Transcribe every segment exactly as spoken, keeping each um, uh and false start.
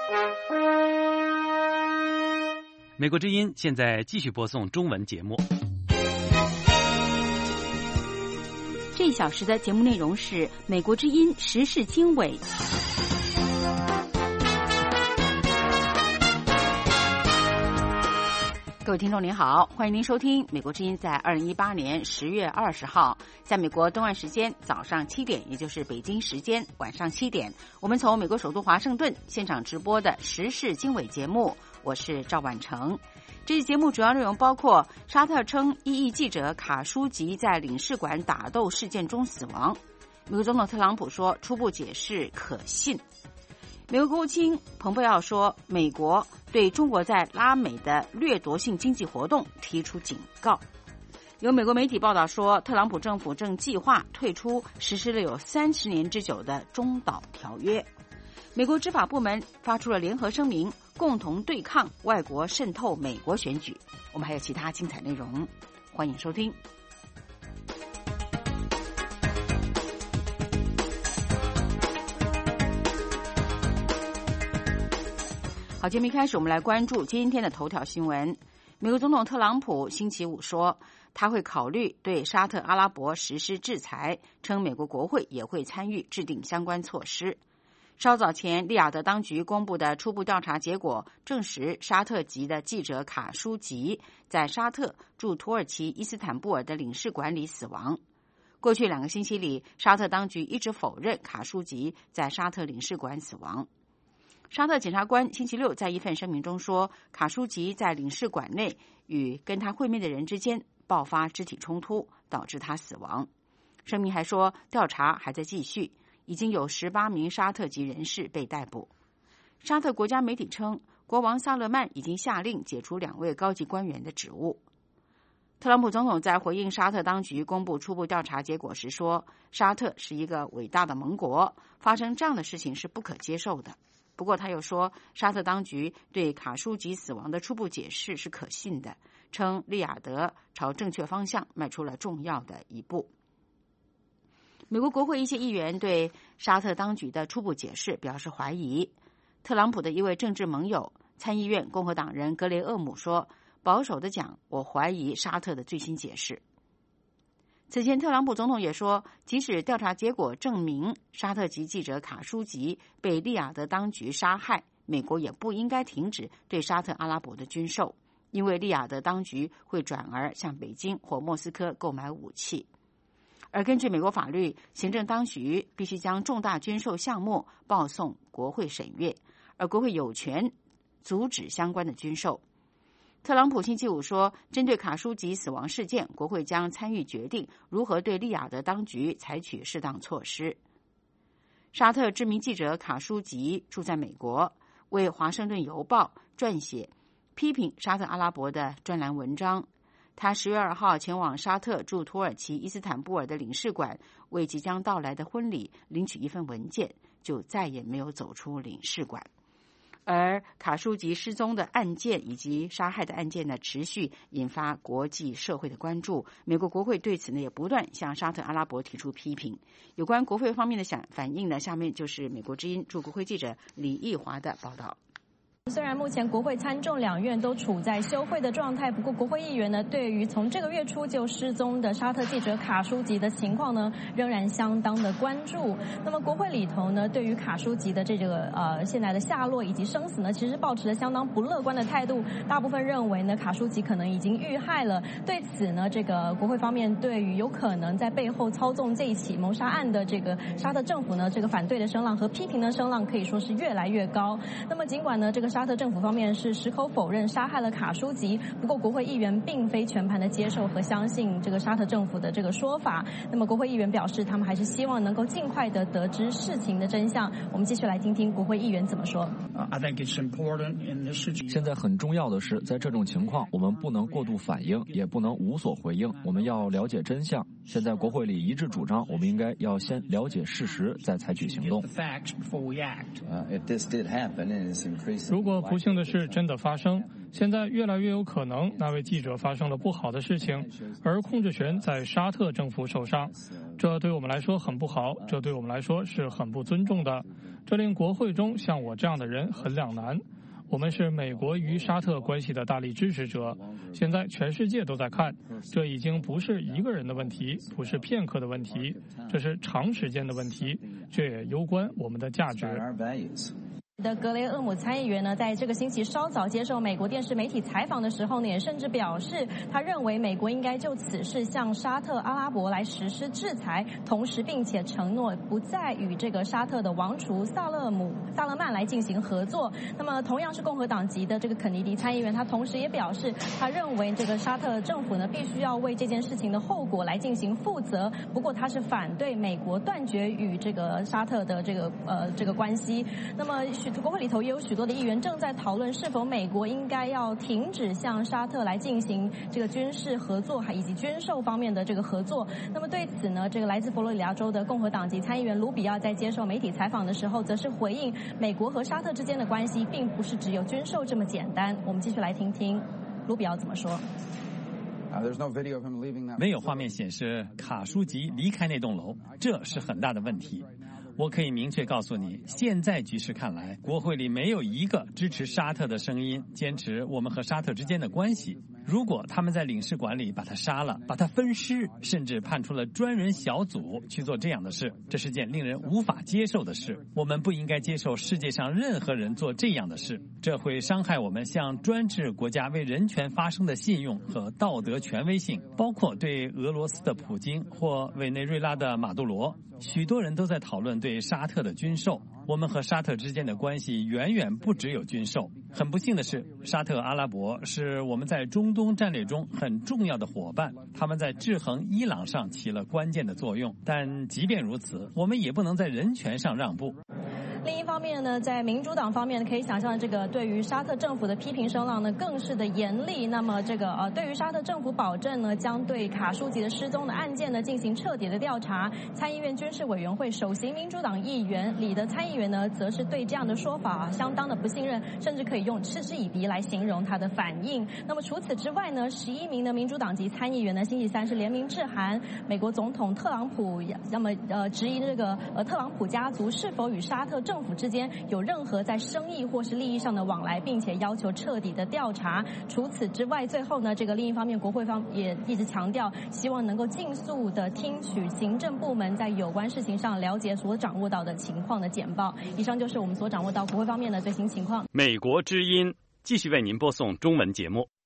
美国之音现在继续播送中文节目。 这一小时的节目内容是美国之音时事经纬。各位听众您好，欢迎您收听美国之音在二零一八年十月二十号，在美国东岸时间早上七点，也就是北京时间晚上七点，我们从美国首都华盛顿现场直播的时事经纬节目，我是赵婉成。这期节目主要内容包括：沙特称异议记者卡舒吉在领事馆打斗事件中死亡；美国总统特朗普说初步解释可信；美国国务卿蓬佩奥说，美国对中国在拉美的掠夺性经济活动提出警告。有美国媒体报道说，特朗普政府正计划退出实施了有三十年之久的中导条约。美国执法部门发出了联合声明，共同对抗外国渗透美国选举。我们还有其他精彩内容，欢迎收听。好，节目一开始，我们来关注今天的头条新闻。美国总统特朗普星期五说，他会考虑对沙特阿拉伯实施制裁，称美国国会也会参与制定相关措施。稍早前，利雅得当局公布的初步调查结果证实，沙特籍的记者卡舒吉在沙特驻土耳其伊斯坦布尔的领事馆里死亡。过去两个星期里，沙特当局一直否认卡舒吉在沙特领事馆死亡。沙特检察官星期六在一份声明中说，卡舒吉在领事馆内与跟他会面的人之间爆发肢体冲突，导致他死亡。声明还说，调查还在继续，已经有十八名沙特籍人士被逮捕。沙特国家媒体称，国王萨勒曼已经下令解除两位高级官员的职务。特朗普总统在回应沙特当局公布初步调查结果时说，沙特是一个伟大的盟国，发生这样的事情是不可接受的。不过他又说，沙特当局对卡舒吉死亡的初步解释是可信的，称利雅得朝正确方向迈出了重要的一步。美国国会一些议员对沙特当局的初步解释表示怀疑。特朗普的一位政治盟友参议院共和党人格雷厄姆说，保守的讲，我怀疑沙特的最新解释。此前，特朗普总统也说，即使调查结果证明沙特籍记者卡舒吉被利雅得当局杀害，美国也不应该停止对沙特阿拉伯的军售，因为利雅得当局会转而向北京或莫斯科购买武器。而根据美国法律，行政当局必须将重大军售项目报送国会审阅，而国会有权阻止相关的军售。特朗普星期五说，针对卡舒吉死亡事件，国会将参与决定如何对利雅得当局采取适当措施。沙特知名记者卡舒吉住在美国，为《华盛顿邮报》撰写批评沙特阿拉伯的专栏文章。他十月二号前往沙特驻土耳其伊斯坦布尔的领事馆，为即将到来的婚礼领取一份文件，就再也没有走出领事馆。而卡舒吉失踪的案件以及杀害的案件呢，持续引发国际社会的关注。美国国会对此呢，也不断向沙特阿拉伯提出批评。有关国会方面的想反应呢，下面就是美国之音驻国会记者李义华的报道。 虽然目前国会参众两院都处在休会的状态，不过国会议员呢，对于从这个月初就失踪的沙特记者卡舒吉的情况呢，仍然相当的关注。那么国会里头呢，对于卡舒吉的这个呃现在的下落以及生死呢，其实抱持了相当不乐观的态度。大部分认为呢，卡舒吉可能已经遇害了。对此呢，这个国会方面对于有可能在背后操纵这一起谋杀案的这个沙特政府呢，这个反对的声浪和批评的声浪可以说是越来越高。那么尽管呢，这个沙特政府方面是矢口否认杀害了卡舒吉，不过国会议员并非全盘的接受和相信这个沙特政府的这个说法。那么国会议员表示，他们还是希望能够尽快的得知事情的真相。我们继续来听听国会议员怎么说。 现在很重要的是，在这种情况，我们不能过度反应，也不能无所回应，我们要了解真相。现在国会里一致主张，我们应该要先了解事实，再采取行动。 如果不幸的事真的发生，现在越来越有可能那位记者发生了不好的事情，而控制权在沙特政府手上。这对我们来说很不好，这对我们来说是很不尊重的。 这令国会中像我这样的人很两难。我们是美国与沙特关系的大力支持者，现在全世界都在看，这已经不是一个人的问题，不是片刻的问题，这是长时间的问题，这也攸关我们的价值。 的格雷厄姆参议员呢，在这个星期稍早接受美国电视媒体采访的时候呢，也甚至表示，他认为美国应该就此事向沙特阿拉伯来实施制裁，同时并且承诺不再与这个沙特的王储萨勒姆萨勒曼来进行合作。那么，同样是共和党籍的这个肯尼迪参议员，他同时也表示，他认为这个沙特政府呢，必须要为这件事情的后果来进行负责。不过，他是反对美国断绝与这个沙特的这个呃这个关系。那么，国会里头也有许多的议员正在讨论是否美国应该要停止向沙特来进行这个军事合作，还以及军售方面的这个合作。那么对此呢，这个来自佛罗里达州的共和党籍参议员卢比奥在接受媒体采访的时候，则是回应美国和沙特之间的关系并不是只有军售这么简单。我们继续来听听卢比奥怎么说。 没有画面显示卡舒吉离开那栋楼，这是很大的问题。我可以明确告诉你，现在局势看来，国会里没有一个支持沙特的声音，坚持我们和沙特之间的关系。如果他们在领事馆里把他杀了，把他分尸，甚至派出了专人小组去做这样的事，这是件令人无法接受的事。我们不应该接受世界上任何人做这样的事，这会伤害我们向专制国家为人权发声的信用和道德权威性，包括对俄罗斯的普京或委内瑞拉的马杜罗。许多人都在讨论对沙特的军售，我们和沙特之间的关系远远不只有军售。很不幸的是，沙特阿拉伯是我们在中东战略中很重要的伙伴，他们在制衡伊朗上起了关键的作用。但即便如此，我们也不能在人权上让步。 另一方面呢，在民主党方面可以想象，这个对于沙特政府的批评声浪呢更是的严厉。那么这个呃，对于沙特政府保证呢，将对卡舒吉的失踪的案件呢进行彻底的调查。参议院军事委员会首席民主党议员里的参议员呢，则是对这样的说法相当的不信任，甚至可以用嗤之以鼻来形容他的反应。那么除此之外呢，十一名的民主党籍参议员呢，星期三是联名致函美国总统特朗普，那么呃质疑这个呃特朗普家族是否与沙特政府之间有任何在生意或是利益上的往来，并且要求彻底的调查。除此之外，最后呢，这个另一方面，国会方也一直强调，希望能够尽速的听取行政部门在有关事情上了解所掌握到的情况的简报。以上就是我们所掌握到国会方面的最新情况。 美国之音继续为您播送中文节目。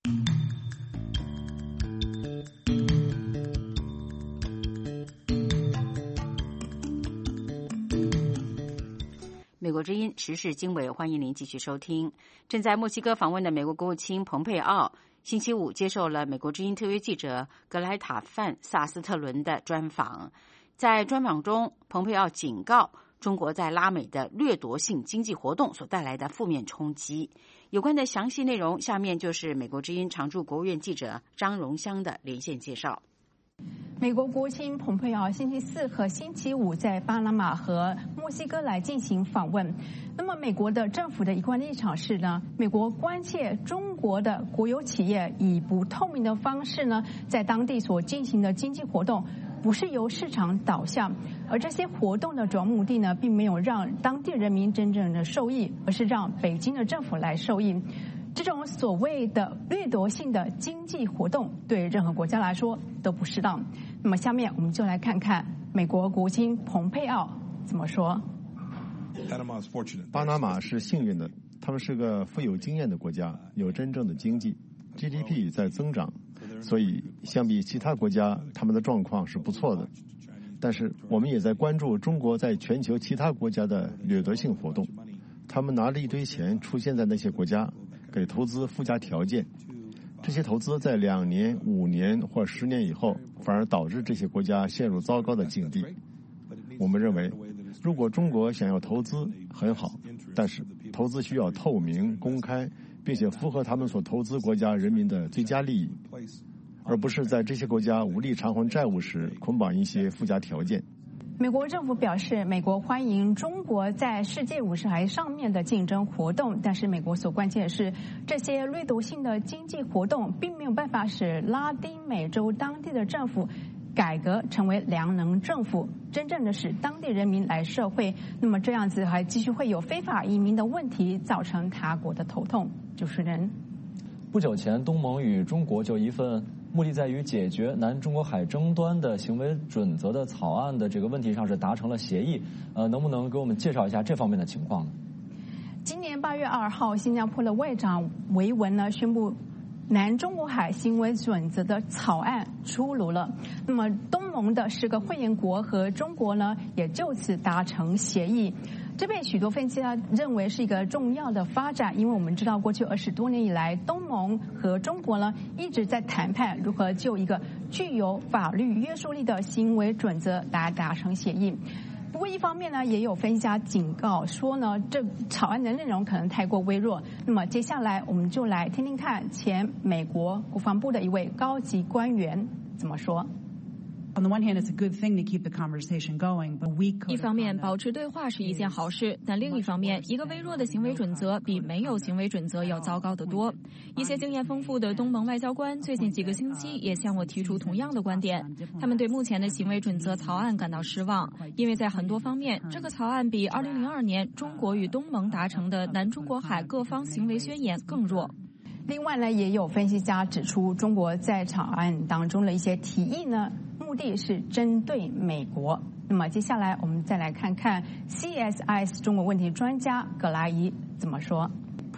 美国之音时事经纬，欢迎您继续收听。正在墨西哥访问的美国国务卿蓬佩奥星期五接受了美国之音特约记者格莱塔·范萨斯特伦的专访。在专访中，蓬佩奥警告中国在拉美的掠夺性经济活动所带来的负面冲击。有关的详细内容，下面就是美国之音常驻国务院记者张荣香的连线介绍。 美国国务卿蓬佩奥星期四和星期五在巴拿马和墨西哥来进行访问。那么，美国的政府的一贯立场是呢，美国关切中国的国有企业以不透明的方式呢，在当地所进行的经济活动，不是由市场导向，而这些活动的主要目的呢，并没有让当地人民真正的受益，而是让北京的政府来受益。这种所谓的掠夺性的经济活动对任何国家来说都不适当。那么下面我们就来看看美国国务卿蓬佩奥怎么说。 巴拿马是幸运的，他们是个富有经验的国家，有真正的经济 G D P 在增长，所以相比其他国家，他们的状况是不错的。但是我们也在关注中国在全球其他国家的掠夺性活动，他们拿了一堆钱出现在那些国家，给投资附加条件，这些投资在两年、五年或十年以后，反而导致这些国家陷入糟糕的境地。我们认为，如果中国想要投资很好，但是投资需要透明、公开，并且符合他们所投资国家人民的最佳利益，而不是在这些国家无力偿还债务时捆绑一些附加条件。 美国政府表示，美国欢迎中国在世界五十台上面的竞争活动，但是美国所关切的是，这些掠夺性的经济活动并没有办法使拉丁美洲当地的政府改革成为良能政府，真正的使当地人民来社会，那么这样子还继续会有非法移民的问题，造成他国的头痛。主持人， 不久前，东盟与中国就一份目的在于解决南中国海争端的行为准则的草案的这个问题上是达成了协议。呃，能不能给我们介绍一下这方面的情况呢？ 今年八月二号，新加坡的外长维文呢宣布，南中国海行为准则的草案出炉了。那么东盟的十个会员国和中国呢，也就此达成协议。这被许多分析家认为是一个重要的发展，因为我们知道过去二十多年以来，东盟和中国呢一直在谈判如何就一个具有法律约束力的行为准则来达成协议。不过一方面呢，也有分析家警告说呢，这草案的内容可能太过微弱。那么接下来我们就来听听看前美国国防部的一位高级官员怎么说。 一方面，保持对话是一件好事，但另一方面，一个微弱的行为准则比没有行为准则要糟糕得多。一些经验丰富的东盟外交官最近几个星期也向我提出同样的观点，他们对目前的行为准则草案感到失望，因为在很多方面，这个草案比二零零二年中国与东盟达成的南中国海各方行为宣言更弱。 另外呢，也有分析家指出，中国在草案当中的一些提议呢，目的是针对美国。那么接下来我们再来看看 C S I S 中国问题专家葛拉伊怎么说。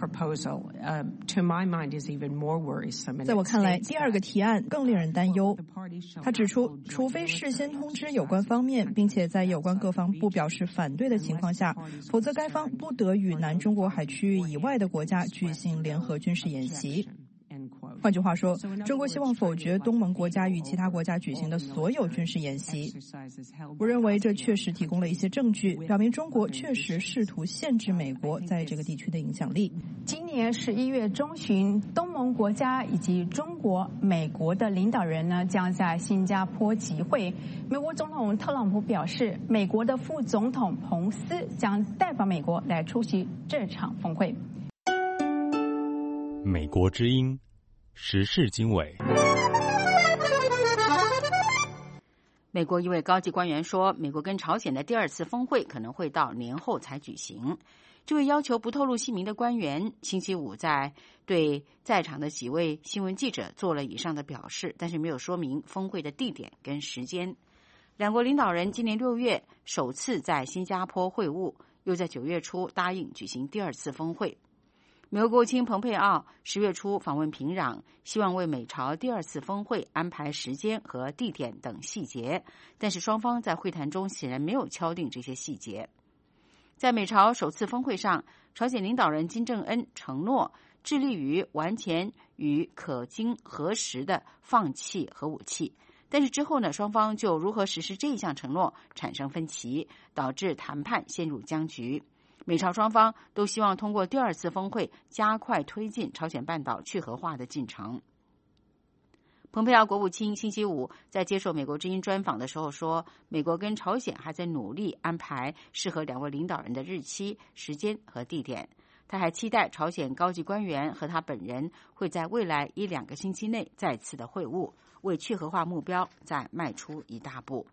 在我看来，第二个提案更令人担忧。他指出，除非事先通知有关方面，并且在有关各方不表示反对的情况下，否则该方不得与南中国海区域以外的国家举行联合军事演习。换句话说，中国希望否决东盟国家与其他国家举行的所有军事演习。我认为这确实提供了一些证据，表明中国确实试图限制美国在这个地区的影响力。 今年十一月中旬，东盟国家以及中国、美国的领导人呢将在新加坡集会。美国总统特朗普表示，美国的副总统彭斯将代表美国来出席这场峰会。 美国之音时事经纬。 美国一位高级官员说，美国跟朝鲜的第二次峰会可能会到年后才举行。这位要求不透露姓名的官员星期五在对在场的几位新闻记者做了以上的表示，但是没有说明峰会的地点跟时间。两国领导人今年六月首次在新加坡会晤，又在九月初答应举行第二次峰会。美国国务卿蓬佩奥十月初访问平壤，希望为美朝第二次峰会安排时间和地点等细节，但是双方在会谈中显然没有敲定这些细节。在美朝首次峰会上，朝鲜领导人金正恩承诺致力于完全与可经核实的放弃核武器，但是之后呢，双方就如何实施这一项承诺产生分歧，导致谈判陷入僵局。美朝双方都希望通过第二次峰会加快推进朝鲜半岛去核化的进程。蓬佩奥国务卿星期五在接受美国之音专访的时候说，美国跟朝鲜还在努力安排适合两位领导人的日期、时间和地点。他还期待朝鲜高级官员和他本人会在未来一两个星期内再次的会晤，为去核化目标再迈出一大步。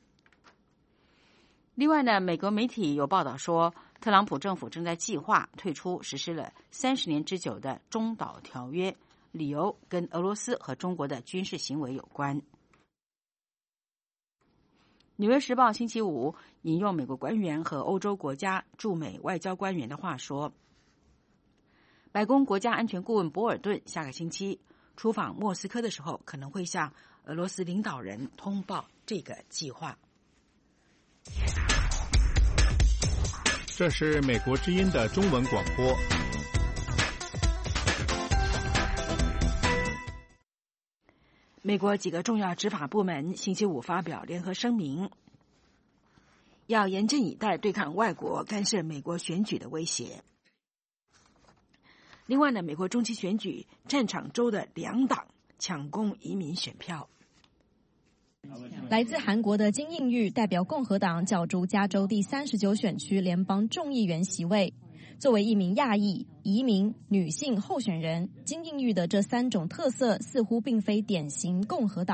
另外呢，美国媒体有报道说，特朗普政府正在计划退出实施了三十年之久的中导条约，理由跟俄罗斯和中国的军事行为有关。纽约时报星期五引用美国官员和欧洲国家驻美外交官员的话说，白宫国家安全顾问博尔顿下个星期出访莫斯科的时候，可能会向俄罗斯领导人通报这个计划。 这是美国之音的中文广播。 美国几个重要执法部门星期五发表联合声明，要严阵以待对抗外国干涉美国选举的威胁。另外呢，美国中期选举战场州的两党抢攻移民选票。 来自韩国的金应玉代表共和党角逐加州第三十九选区联邦众议员席位。作为一名亚裔、移民、女性候选人，金应玉的这三种特色似乎并非典型共和党。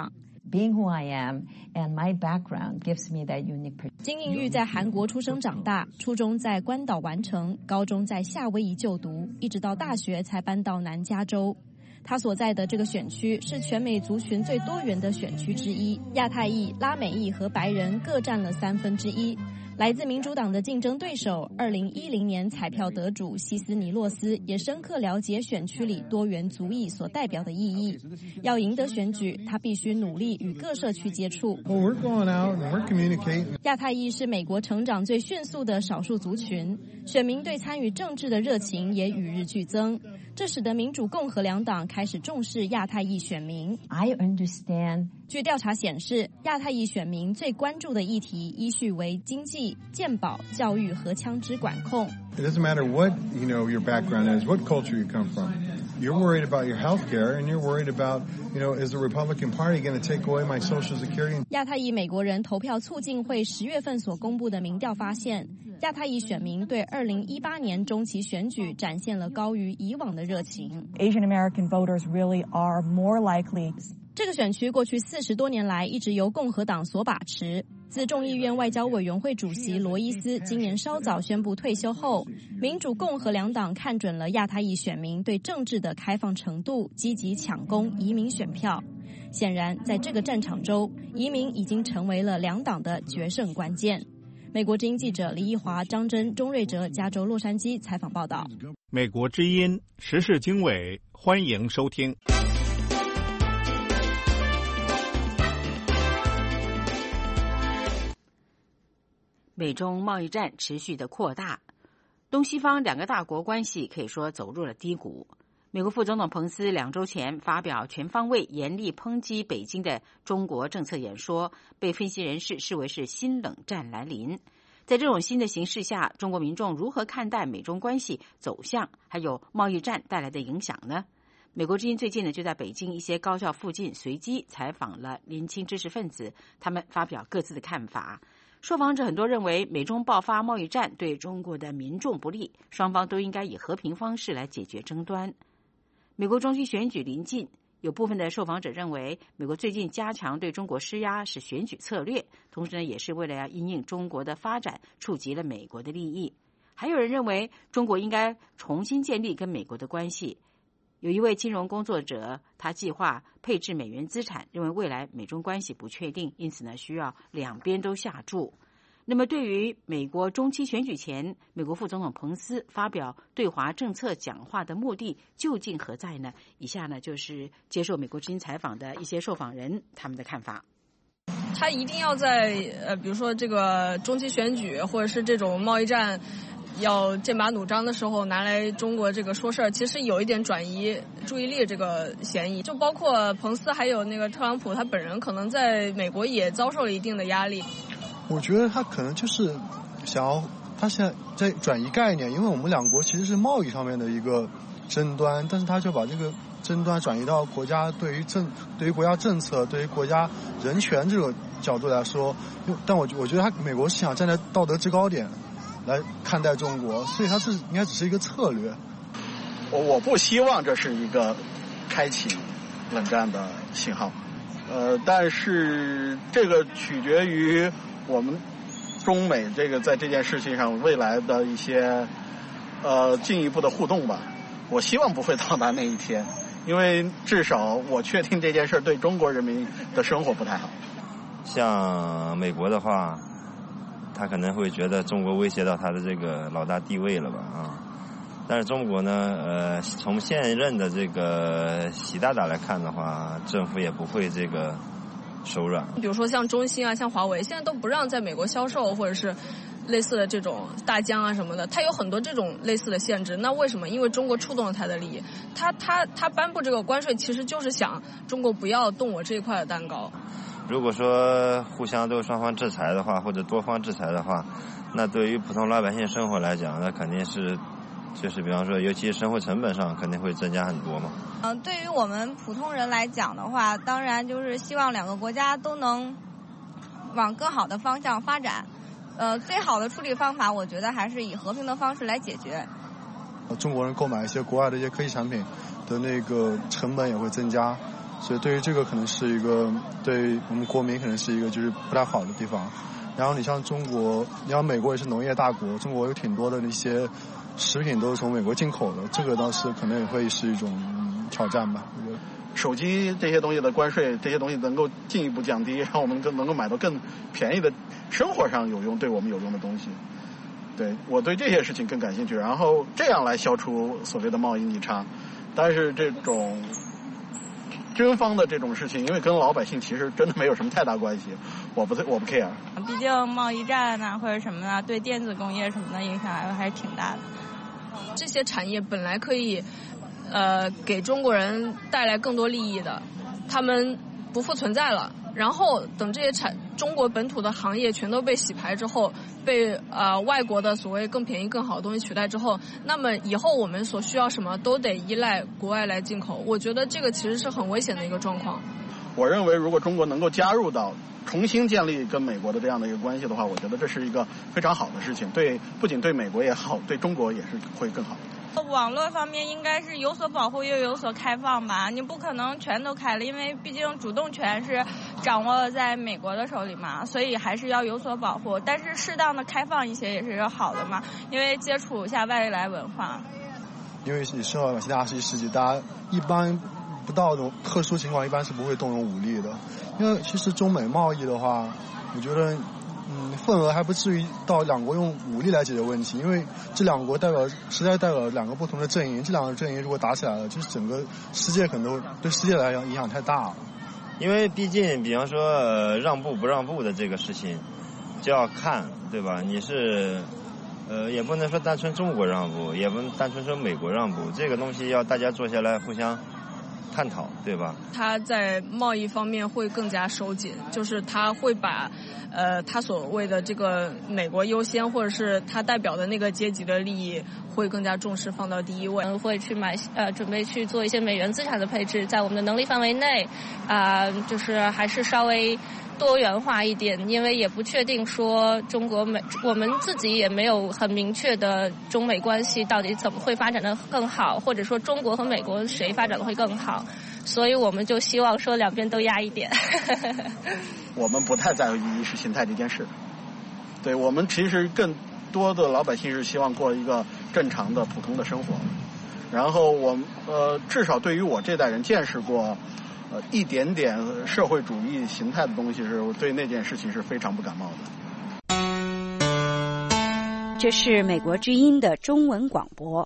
Being who I am and my background gives me that unique. 金应玉在韩国出生长大，初中在关岛完成，高中在夏威夷就读，一直到大学才搬到南加州。他所在的这个选区是全美族群最多元的选区之一，亚太裔、拉美裔和白人各占了三分之一。来自民主党的竞争对手，二零一零年彩票得主西斯尼洛斯也深刻了解选区里多元族裔所代表的意义。要赢得选举，他必须努力与各社区接触。 Well, we're going out and we're communicating. 亚太裔是美国成长最迅速的少数族群，选民对参与政治的热情也与日俱增。这使得民主共和两党开始重视亚太裔选民。 I understand. 据调查显示，亚太裔选民最关注的议题依序为经济、健保、教育和枪支管控。 It doesn't matter what, you know, your background is, what culture you come from. You're worried about your health care, and you're worried about, you know, is the Republican Party going to take away my Social Security? 亚太裔美国人投票促进会十月份所公布的民调发现，亚太裔选民对二零一八年中期选举展现了高于以往的热情。 Asian American voters really are more likely. 这个选区过去四十多年来一直由共和党所把持。自众议院外交委员会主席罗伊斯今年稍早宣布退休后，民主共和两党看准了亚太裔选民对政治的开放程度，积极抢攻移民选票。显然，在这个战场中，移民已经成为了两党的决胜关键。美国之音记者李义华、张真、钟瑞哲，加州洛杉矶采访报道。 美国之音时事经纬，欢迎收听。 美中贸易战持续的扩大，东西方两个大国关系可以说走入了低谷。美国副总统彭斯两周前发表全方位严厉抨击北京的中国政策演说，被分析人士视为是新冷战来临。在这种新的形势下，中国民众如何看待美中关系走向，还有贸易战带来的影响呢？美国之音最近呢就在北京一些高校附近随机采访了年轻知识分子，他们发表各自的看法。受访者很多认为美中爆发贸易战对中国的民众不利，双方都应该以和平方式来解决争端。美国中期选举临近，有部分的受访者认为美国最近加强对中国施压是选举策略，同时呢也是为了要因应中国的发展触及了美国的利益。还有人认为中国应该重新建立跟美国的关系。有一位金融工作者，他计划配置美元资产，认为未来美中关系不确定，因此呢需要两边都下注。那么对于美国中期选举前美国副总统彭斯发表对华政策讲话的目的究竟何在呢？以下呢就是接受美国之音采访的一些受访人他们的看法。 他一定要在呃，比如说这个中期选举或者是这种贸易战要剑拔弩张的时候拿来中国这个说事儿，其实有一点转移注意力这个嫌疑。就包括彭斯还有那个特朗普他本人可能在美国也遭受了一定的压力。 我觉得他可能就是想要他现在在转移概念，因为我们两国其实是贸易上面的一个争端，但是他就把这个争端转移到国家对于政对于国家政策对于国家人权这个角度来说。但我我觉得他美国是想站在道德制高点来看待中国，所以它是应该只是一个策略。 我我不希望这是一个开启冷战的信号，呃，但是这个取决于我们中美这个在这件事情上未来的一些呃进一步的互动吧。我希望不会到达那一天，因为至少我确定这件事对中国人民的生活不太好。 像美国的话，他可能会觉得中国威胁到他的这个老大地位了吧啊，但是中国呢，呃，从现任的这个习大大来看的话，政府也不会这个手软。 比如说像中兴啊，像华为，现在都不让在美国销售，或者是类似的这种大疆啊什么的，它有很多这种类似的限制。那为什么？因为中国触动了他的利益，他他他颁布这个关税，其实就是想中国不要动我这一块的蛋糕。 如果说互相都双方制裁的话，或者多方制裁的话，那对于普通老百姓生活来讲，那肯定是，就是比方说，尤其是生活成本上肯定会增加很多嘛。 嗯、呃，对于我们普通人来讲的话，当然就是希望两个国家都能往更好的方向发展。呃，最好的处理方法，我觉得还是以和平的方式来解决。 中国人购买一些国外的一些科技产品的那个成本也会增加。 所以对于这个可能是一个对我们国民可能是一个就是不太好的地方。然后你像中国，你像美国也是农业大国，中国有挺多的那些食品都是从美国进口的，这个倒是可能也会是一种、嗯、挑战吧。我觉得手机这些东西的关税，这些东西能够进一步降低，让我们更能够买到更便宜的生活上有用、对我们有用的东西。对，我对这些事情更感兴趣，然后这样来消除所谓的贸易逆差。但是这种军方的这种事情，因为跟老百姓其实真的没有什么太大关系，我不我不 care。 毕竟贸易战啊或者什么的，对电子工业什么的影响还是挺大的。 这些产业本来可以呃给中国人带来更多利益的，他们不复存在了。然后等这些产中国本土的行业全都被洗牌之后，被呃外国的所谓更便宜更好的东西取代之后，那么以后我们所需要什么都得依赖国外来进口。我觉得这个其实是很危险的一个状况。 我认为如果中国能够加入到重新建立跟美国的这样的一个关系的话，我觉得这是一个非常好的事情，对不仅对美国也好，对中国也是会更好的。 网络方面应该是有所保护又有所开放吧，你不可能全都开了，因为毕竟主动权是掌握在美国的手里嘛，所以还是要有所保护，但是适当的开放一些也是好的嘛，因为接触一下外来文化。 因为你生活在二十一世纪，大家一般不到这种特殊情况一般是不会动用武力的，因为其实中美贸易的话，我觉得嗯，份额还不至于到两国用武力来解决问题，因为这两国代表实在代表两个不同的阵营，这两个阵营如果打起来了，就是整个世界可能对世界来讲影响太大了。 因为毕竟，比方说、呃、让步不让步的这个事情，就要看，对吧？你是呃，也不能说单纯中国让步，也不能单纯说美国让步，这个东西要大家坐下来互相探讨，对吧？ 他在贸易方面会更加收紧，就是他会把呃他所谓的这个美国优先，或者是他代表的那个阶级的利益会更加重视，放到第一位。 嗯，会去买呃准备去做一些美元资产的配置，在我们的能力范围内啊、呃，就是还是稍微多元化一点，因为也不确定说中国美我们自己也没有很明确的中美关系到底怎么会发展的更好，或者说中国和美国谁发展的会更好，所以我们就希望说两边都压一点。 我们不太在乎意识形态这件事，对，我们其实更多的老百姓是希望过一个正常的普通的生活，然后我呃至少对于我这代人见识过呃一点点社会主义形态的东西，是我对那件事情是非常不感冒的。 这是美国之音的中文广播。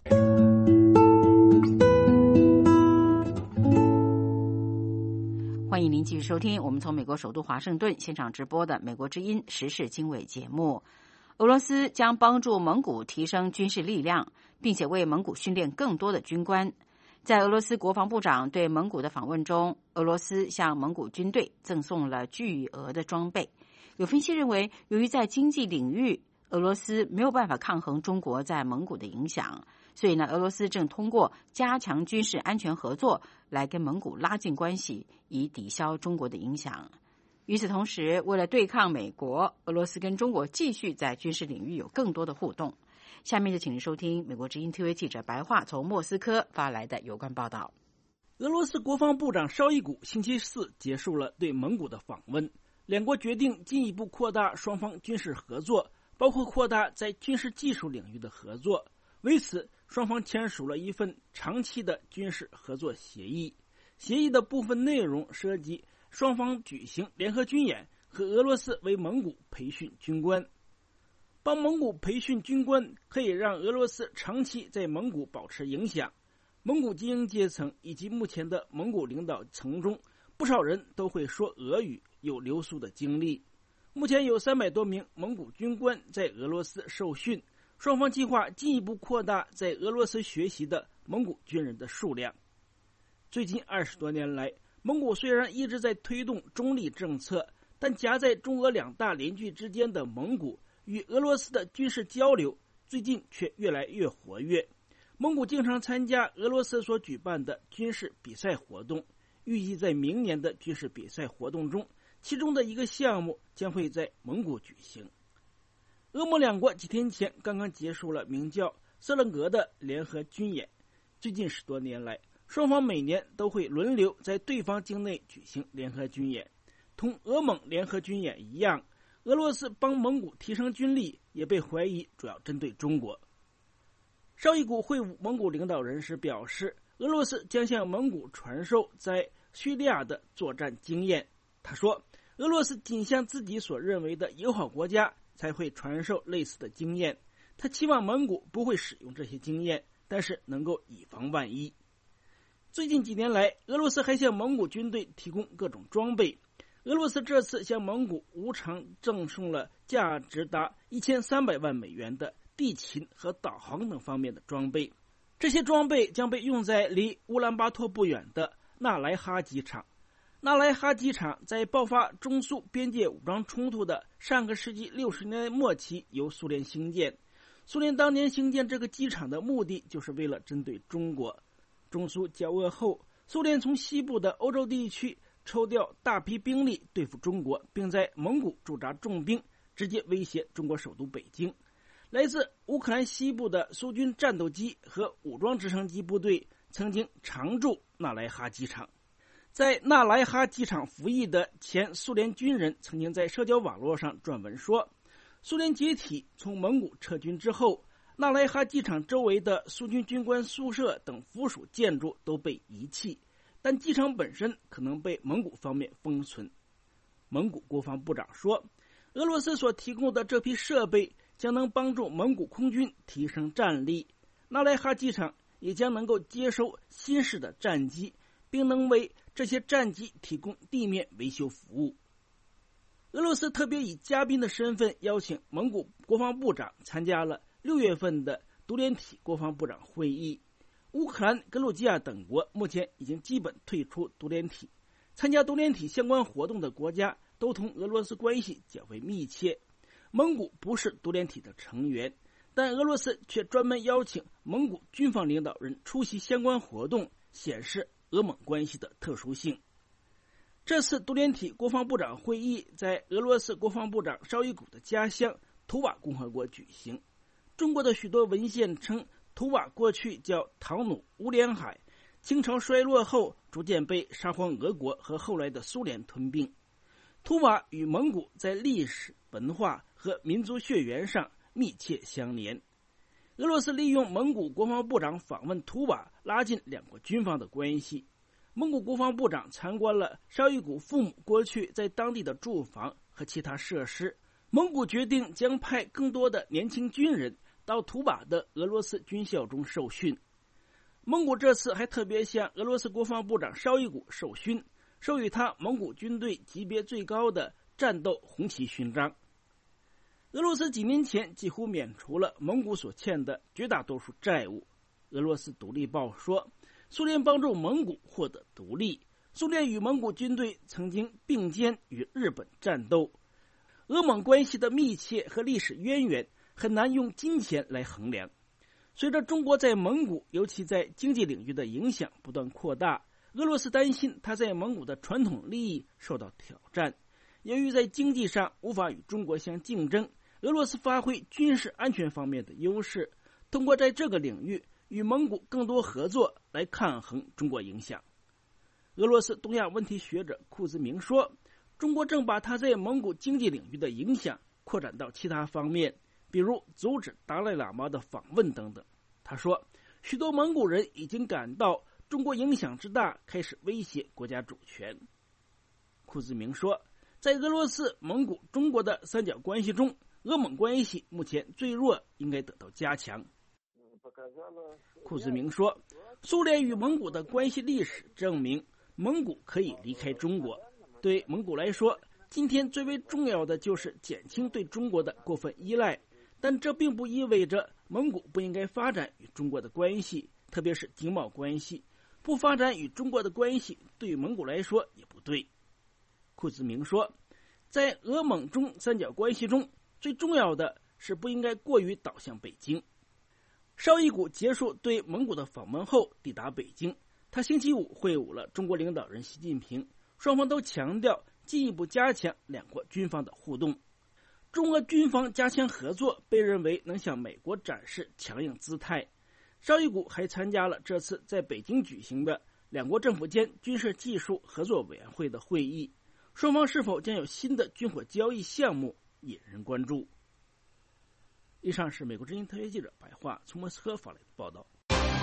欢迎您继续收听我们从美国首都华盛顿现场直播的美国之音时事经纬节目。俄罗斯将帮助蒙古提升军事力量，并且为蒙古训练更多的军官。在俄罗斯国防部长对蒙古的访问中，俄罗斯向蒙古军队赠送了巨额的装备。有分析认为，由于在经济领域俄罗斯没有办法抗衡中国在蒙古的影响，所以呢，俄罗斯正通过加强军事安全合作来跟蒙古拉近关系，以抵消中国的影响。与此同时，为了对抗美国，俄罗斯跟中国继续在军事领域有更多的互动。下面就请您收听美国之音 T V 记者白桦从莫斯科发来的有关报道。 俄罗斯国防部长绍伊古星期四结束了对蒙古的访问，两国决定进一步扩大双方军事合作，包括扩大在军事技术领域的合作。为此，双方签署了一份长期的军事合作协议。协议的部分内容涉及双方举行联合军演和俄罗斯为蒙古培训军官。帮蒙古培训军官可以让俄罗斯长期在蒙古保持影响。蒙古精英阶层以及目前的蒙古领导层中，不少人都会说俄语，有留苏的经历。目前有三百多名蒙古军官在俄罗斯受训，双方计划进一步扩大在俄罗斯学习的蒙古军人的数量。最近二十多年来，蒙古虽然一直在推动中立政策，但夹在中俄两大邻居之间的蒙古与俄罗斯的军事交流最近却越来越活跃。蒙古经常参加俄罗斯所举办的军事比赛活动，预计在明年的军事比赛活动中，其中的一个项目将会在蒙古举行。俄蒙两国几天前刚刚结束了名叫瑟楞格的联合军演。最近十多年来， 双方每年都会轮流在对方境内举行联合军演。同俄蒙联合军演一样，俄罗斯帮蒙古提升军力也被怀疑主要针对中国。绍伊古会晤蒙古领导人时表示，俄罗斯将向蒙古传授在叙利亚的作战经验。他说，俄罗斯仅向自己所认为的友好国家才会传授类似的经验，他期望蒙古不会使用这些经验，但是能够以防万一。最近几年来，俄罗斯还向蒙古军队提供各种装备。俄罗斯这次向蒙古无偿赠送了价值达一千三百万美元的地勤和导航等方面的装备，这些装备将被用在离乌兰巴托不远的纳莱哈机场。纳莱哈机场在爆发中苏边界武装冲突的上个世纪六十年代末期由苏联兴建。苏联当年兴建这个机场的目的就是为了针对中国。中苏交恶后，苏联从西部的欧洲地区抽调大批兵力对付中国，并在蒙古驻扎重兵，直接威胁中国首都北京。来自乌克兰西部的苏军战斗机和武装直升机部队曾经常驻纳莱哈机场。在纳莱哈机场服役的前苏联军人曾经在社交网络上撰文说，苏联解体从蒙古撤军之后，纳莱哈机场周围的苏军军官宿舍等附属建筑都被遗弃，但机场本身可能被蒙古方面封存。蒙古国防部长说，俄罗斯所提供的这批设备将能帮助蒙古空军提升战力，纳莱哈机场也将能够接收新式的战机，并能为这些战机提供地面维修服务。俄罗斯特别以嘉宾的身份邀请蒙古国防部长参加了六月份的独联体国防部长会议。乌克兰、格鲁吉亚等国目前已经基本退出独联体，参加独联体相关活动的国家都同俄罗斯关系较为密切。蒙古不是独联体的成员，但俄罗斯却专门邀请蒙古军方领导人出席相关活动，显示俄蒙关系的特殊性。这次独联体国防部长会议在俄罗斯国防部长绍伊古的家乡图瓦共和国举行。中国的许多文献称，图瓦过去叫唐努乌连海，清朝衰落后逐渐被沙皇俄国和后来的苏联吞并。图瓦与蒙古在历史、文化和民族血缘上密切相连。俄罗斯利用蒙古国防部长访问图瓦，拉近两国军方的关系。蒙古国防部长参观了绍伊古父母过去在当地的住房和其他设施。蒙古决定将派更多的年轻军人到图瓦的俄罗斯军校中受训。蒙古这次还特别向俄罗斯国防部长绍伊古授勋，授予他蒙古军队级别最高的战斗红旗勋章。俄罗斯几年前几乎免除了蒙古所欠的绝大多数债务。俄罗斯独立报说，苏联帮助蒙古获得独立，苏联与蒙古军队曾经并肩与日本战斗。俄蒙关系的密切和历史渊源很难用金钱来衡量。随着中国在蒙古，尤其在经济领域的影响不断扩大，俄罗斯担心它在蒙古的传统利益受到挑战。由于在经济上无法与中国相竞争，俄罗斯发挥军事安全方面的优势，通过在这个领域与蒙古更多合作来抗衡中国影响。俄罗斯东亚问题学者库兹明说，中国正把它在蒙古经济领域的影响扩展到其他方面，比如阻止达赖喇嘛的访问等等。他说，许多蒙古人已经感到中国影响之大，开始威胁国家主权。库兹明说，在俄罗斯、蒙古、中国的三角关系中，俄蒙关系目前最弱，应该得到加强。库兹明说，苏联与蒙古的关系历史证明，蒙古可以离开中国。对蒙古来说，今天最为重要的就是减轻对中国的过分依赖，但这并不意味着蒙古不应该发展与中国的关系，特别是经贸关系。不发展与中国的关系，对于蒙古来说也不对。库兹明说，在俄蒙中三角关系中，最重要的是不应该过于倒向北京。绍伊古结束对蒙古的访问后抵达北京，他星期五会晤了中国领导人习近平，双方都强调进一步加强两国军方的互动。中俄军方加强合作被认为能向美国展示强硬姿态。 绍伊古还参加了这次在北京举行的两国政府间军事技术合作委员会的会议，双方是否将有新的军火交易项目引人关注。以上是美国之音特约记者白桦从莫斯科发来的报道。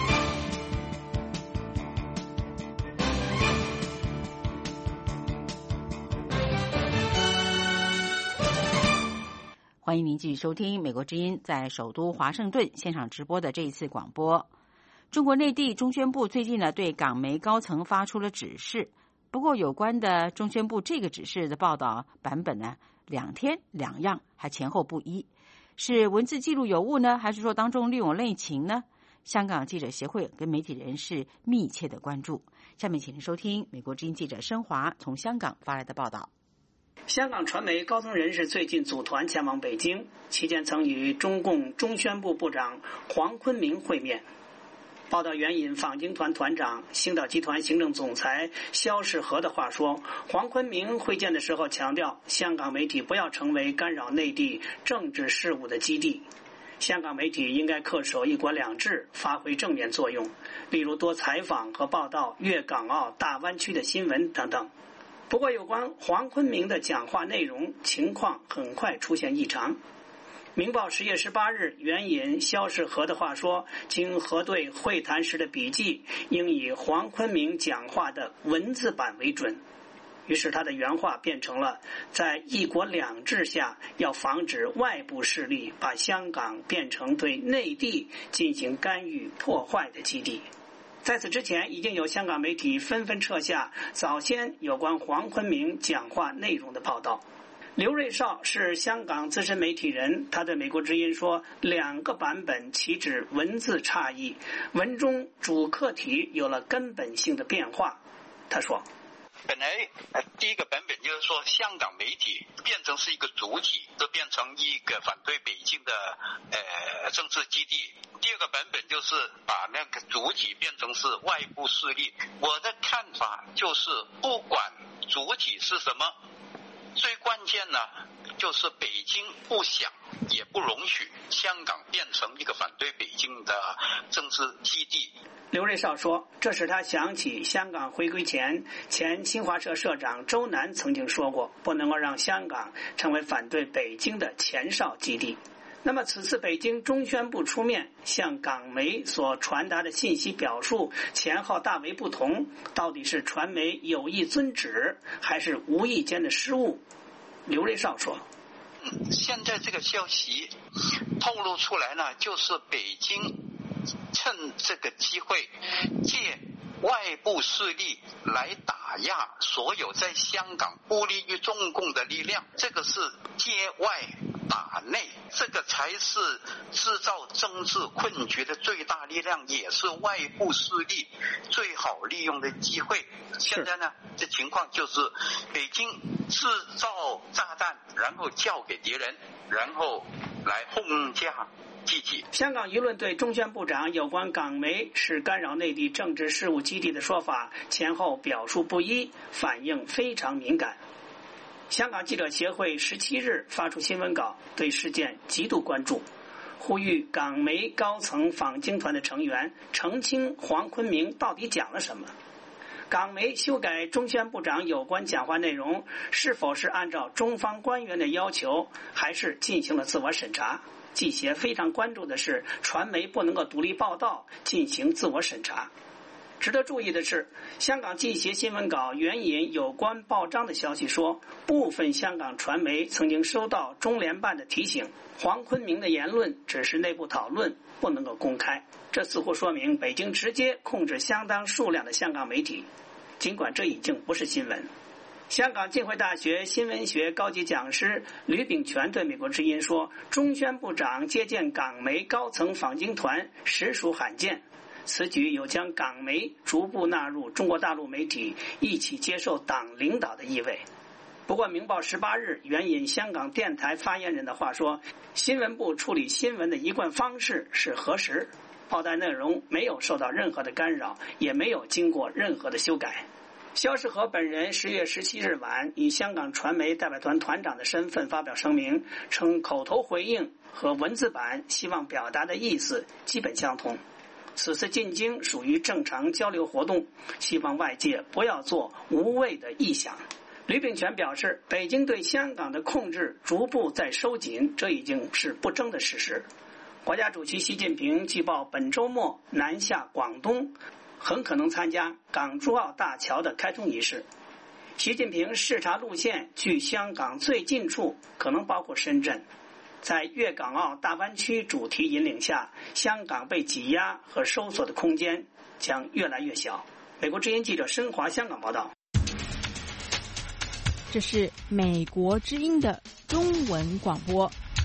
欢迎您继续收听美国之音在首都华盛顿现场直播的这一次广播。中国内地中宣部最近呢对港媒高层发出了指示，不过有关的中宣部这个指示的报道版本呢两天两样，还前后不一，是文字记录有误呢，还是说当中利用内情呢？香港记者协会跟媒体人士密切的关注。下面请您收听美国之音记者申华从香港发来的报道。 香港传媒高层人士最近组团前往北京，期间曾与中共中宣部部长黄坤明会面。报道援引访京团团长、星岛集团行政总裁肖世和的话说，黄坤明会见的时候强调，香港媒体不要成为干扰内地政治事务的基地，香港媒体应该恪守一国两制，发挥正面作用，例如多采访和报道粤港澳大湾区的新闻等等。不过有关黄坤明的讲话内容情况很快出现异常。明报十月十八日援引肖世和的话说，经核对会谈时的笔记，应以黄坤明讲话的文字版为准。于是他的原话变成了，在一国两制下，要防止外部势力把香港变成对内地进行干预破坏的基地。在此之前，已经有香港媒体纷纷撤下早先有关黄坤明讲话内容的报道。刘瑞绍是香港资深媒体人，他对美国之音说，两个版本岂止文字差异，文中主课题有了根本性的变化。他说， 本来呃第一个版本就是说香港媒体变成是一个主体，都变成一个反对北京的呃政治基地。第二个版本就是把那个主体变成是外部势力。我的看法就是，不管主体是什么，最关键呢就是北京不想也不容许香港变成一个反对北京的政治基地。 刘瑞绍说，这使他想起香港回归前，前新华社社长周南曾经说过，不能够让香港成为反对北京的前哨基地。那么此次北京中宣部出面向港媒所传达的信息表述前后大为不同，到底是传媒有意遵旨，还是无意间的失误？刘瑞绍说， 现在这个消息透露出来呢，就是北京趁这个机会借外部势力来打压所有在香港不利于中共的力量，这个是借外打内，这个才是制造政治困局的最大力量，也是外部势力最好利用的机会。现在呢，这情况就是北京制造炸弹，然后交给敌人，然后来轰炸积极。 香港舆论对中宣部长有关港媒是干扰内地政治事务基地的说法前后表述不一，反应非常敏感。香港记者协会十七日发出新闻稿，对事件极度关注，呼吁港媒高层访京团的成员澄清黄坤明到底讲了什么。港媒修改中宣部长有关讲话内容，是否是按照中方官员的要求，还是进行了自我审查？记协非常关注的是，传媒不能够独立报道，进行自我审查。值得注意的是，香港记协新闻稿援引有关报章的消息说，部分香港传媒曾经收到中联办的提醒，黄坤明的言论只是内部讨论，不能够公开。这似乎说明北京直接控制相当数量的香港媒体，尽管这已经不是新闻。香港浸会大学新闻学高级讲师吕秉权对美国之音说，中宣部长接见港媒高层访京团实属罕见，此举有将港媒逐步纳入中国大陆媒体一起接受党领导的意味。不过明报十八日援引香港电台发言人的话说，新闻部处理新闻的一贯方式是核实，报道内容没有受到任何的干扰，也没有经过任何的修改。肖世和本人十月十七日晚以香港传媒代表团团长的身份发表声明，称口头回应和文字版希望表达的意思基本相同。 此次进京属于正常交流活动，希望外界不要做无谓的臆想。吕秉权表示，北京对香港的控制逐步在收紧，这已经是不争的事实。国家主席习近平据报本周末南下广东，很可能参加港珠澳大桥的开通仪式。习近平视察路线距香港最近处可能包括深圳。在粤港澳大湾区主题引领下，香港被挤压和收缩的空间将越来越小。美国之音记者申华香港报道。 这是美国之音的中文广播。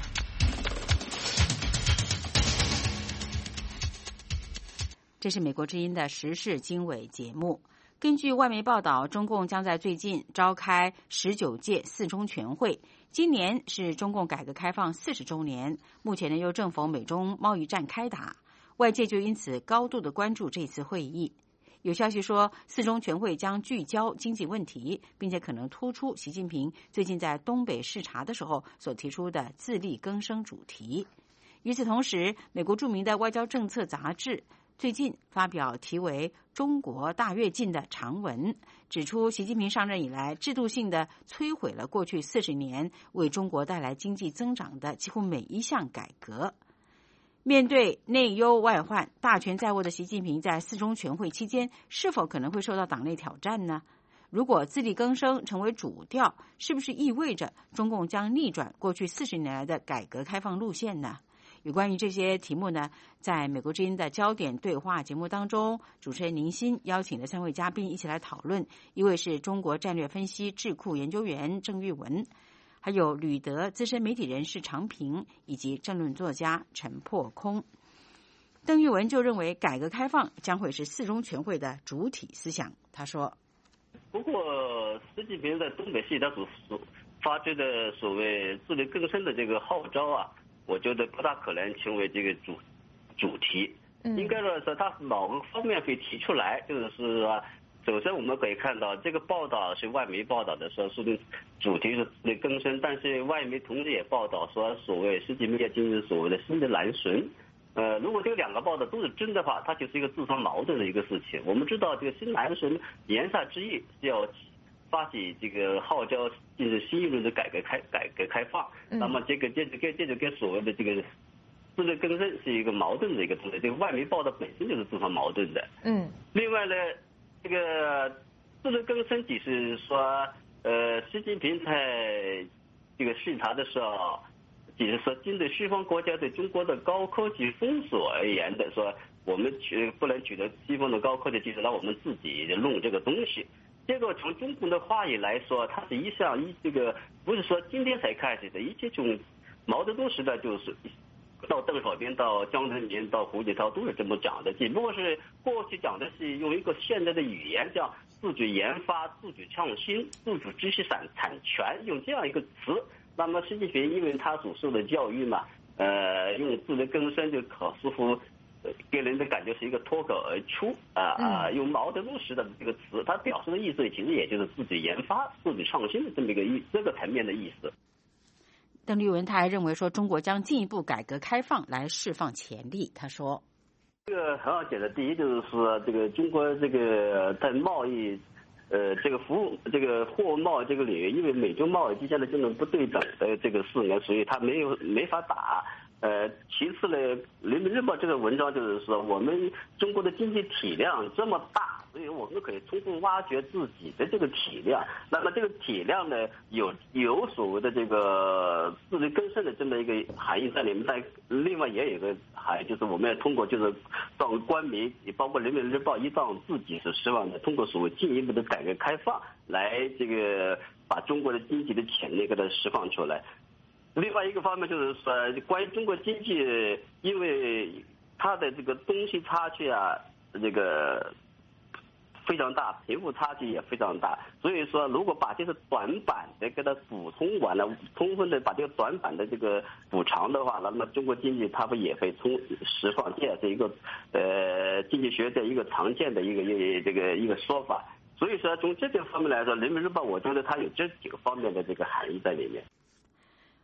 这是美国之音的时事经纬节目。根据外媒报道，中共将在最近召开十九届四中全会。今年是中共改革开放四十周年，目前呢又正逢美中贸易战开打，外界就因此高度的关注这次会议。有消息说，四中全会将聚焦经济问题，并且可能突出习近平最近在东北视察的时候所提出的自力更生主题。与此同时，美国著名的外交政策杂志最近发表题为《中国大跃进》的长文，指出习近平上任以来制度性的摧毁了过去四十年为中国带来经济增长的几乎每一项改革。面对内忧外患、大权在握的习近平，在四中全会期间是否可能会受到党内挑战呢？如果自力更生成为主调，是不是意味着中共将逆转过去四十年来的改革开放路线呢？有关于这些题目呢，在美国之音的焦点对话节目当中，主持人林欣邀请了三位嘉宾一起来讨论。一位是中国战略分析智库研究员郑玉文，还有旅德资深媒体人士常平，以及政论作家陈破空。邓玉文就认为，改革开放将会是四中全会的主体思想。他说：“ 不过，习近平在东北系他所所发出的所谓自力更生的这个号召啊。”我觉得不大可能成为这个主主题，应该说是他某个方面可以提出来，就是说，首先我们可以看到这个报道是外媒报道的，说是主题是自力更生，但是外媒同时也报道说，所谓习近平要进入所谓的新的南巡。呃，如果这两个报道都是真的话，它就是一个自相矛盾的一个事情。我们知道这个新南巡言下之意是要发起这个号召进入新一轮的改革开改革开放，嗯、那么这个这就跟这就跟所谓的这个自力更生是一个矛盾的一个东西，这个外媒报道本身就是自相矛盾的。嗯。另外呢，这个自力更生只是说，呃，习近平在这个视察的时候，只是说针对西方国家对中国的高科技封锁而言的，说我们取不能取得西方的高科技技术，让我们自己弄这个东西。这个从中共的话语来说，它是一向一这个不是说今天才开始的，一切从毛泽东时代就是到邓小平到江泽民到胡锦涛都是这么讲的，只不过是过去讲的是用一个现代的语言叫自主研发、自主创新、自主知识产产权，用这样一个词。那么习近平因为他所受的教育嘛，呃，用自力更生就可似乎。给人的感觉是一个脱口而出啊啊！用毛泽东时代的这个词，它表示的意思其实也就是自己研发、自己创新的这么一个意这个层面的意思。 邓丽文他还认为说，中国将进一步改革开放来释放潜力。他说， 这个很好解的，第一就是说，这个中国这个在贸易。呃，这个服务、这个货物贸易这个领域，因为美中贸易之间的这种不对等的这个四年，所以它没有没法打。呃，其次呢，《人民日报》这个文章就是说，我们中国的经济体量这么大，所以我们可以充分挖掘自己的这个体量。那么这个体量呢，有有所谓的这个自力更生的这么一个含义在里面，但另外也有一个含义，就是我们要通过就是让官媒，包括《人民日报》一让自己是希望的，通过所谓进一步的改革开放，来这个把中国的经济的潜力给它释放出来。另外一个方面就是说，关于中国经济，因为它的这个东西差距啊，这个非常大，贫富差距也非常大，所以说如果把这个短板的给它补充完了，充分的把这个短板的这个补偿的话，那么中国经济它不也会充释放，这也是一个呃经济学的一个常见的一个一这个一个说法。所以说从这个方面来说，《人民日报》我觉得它有这几个方面的这个含义在里面。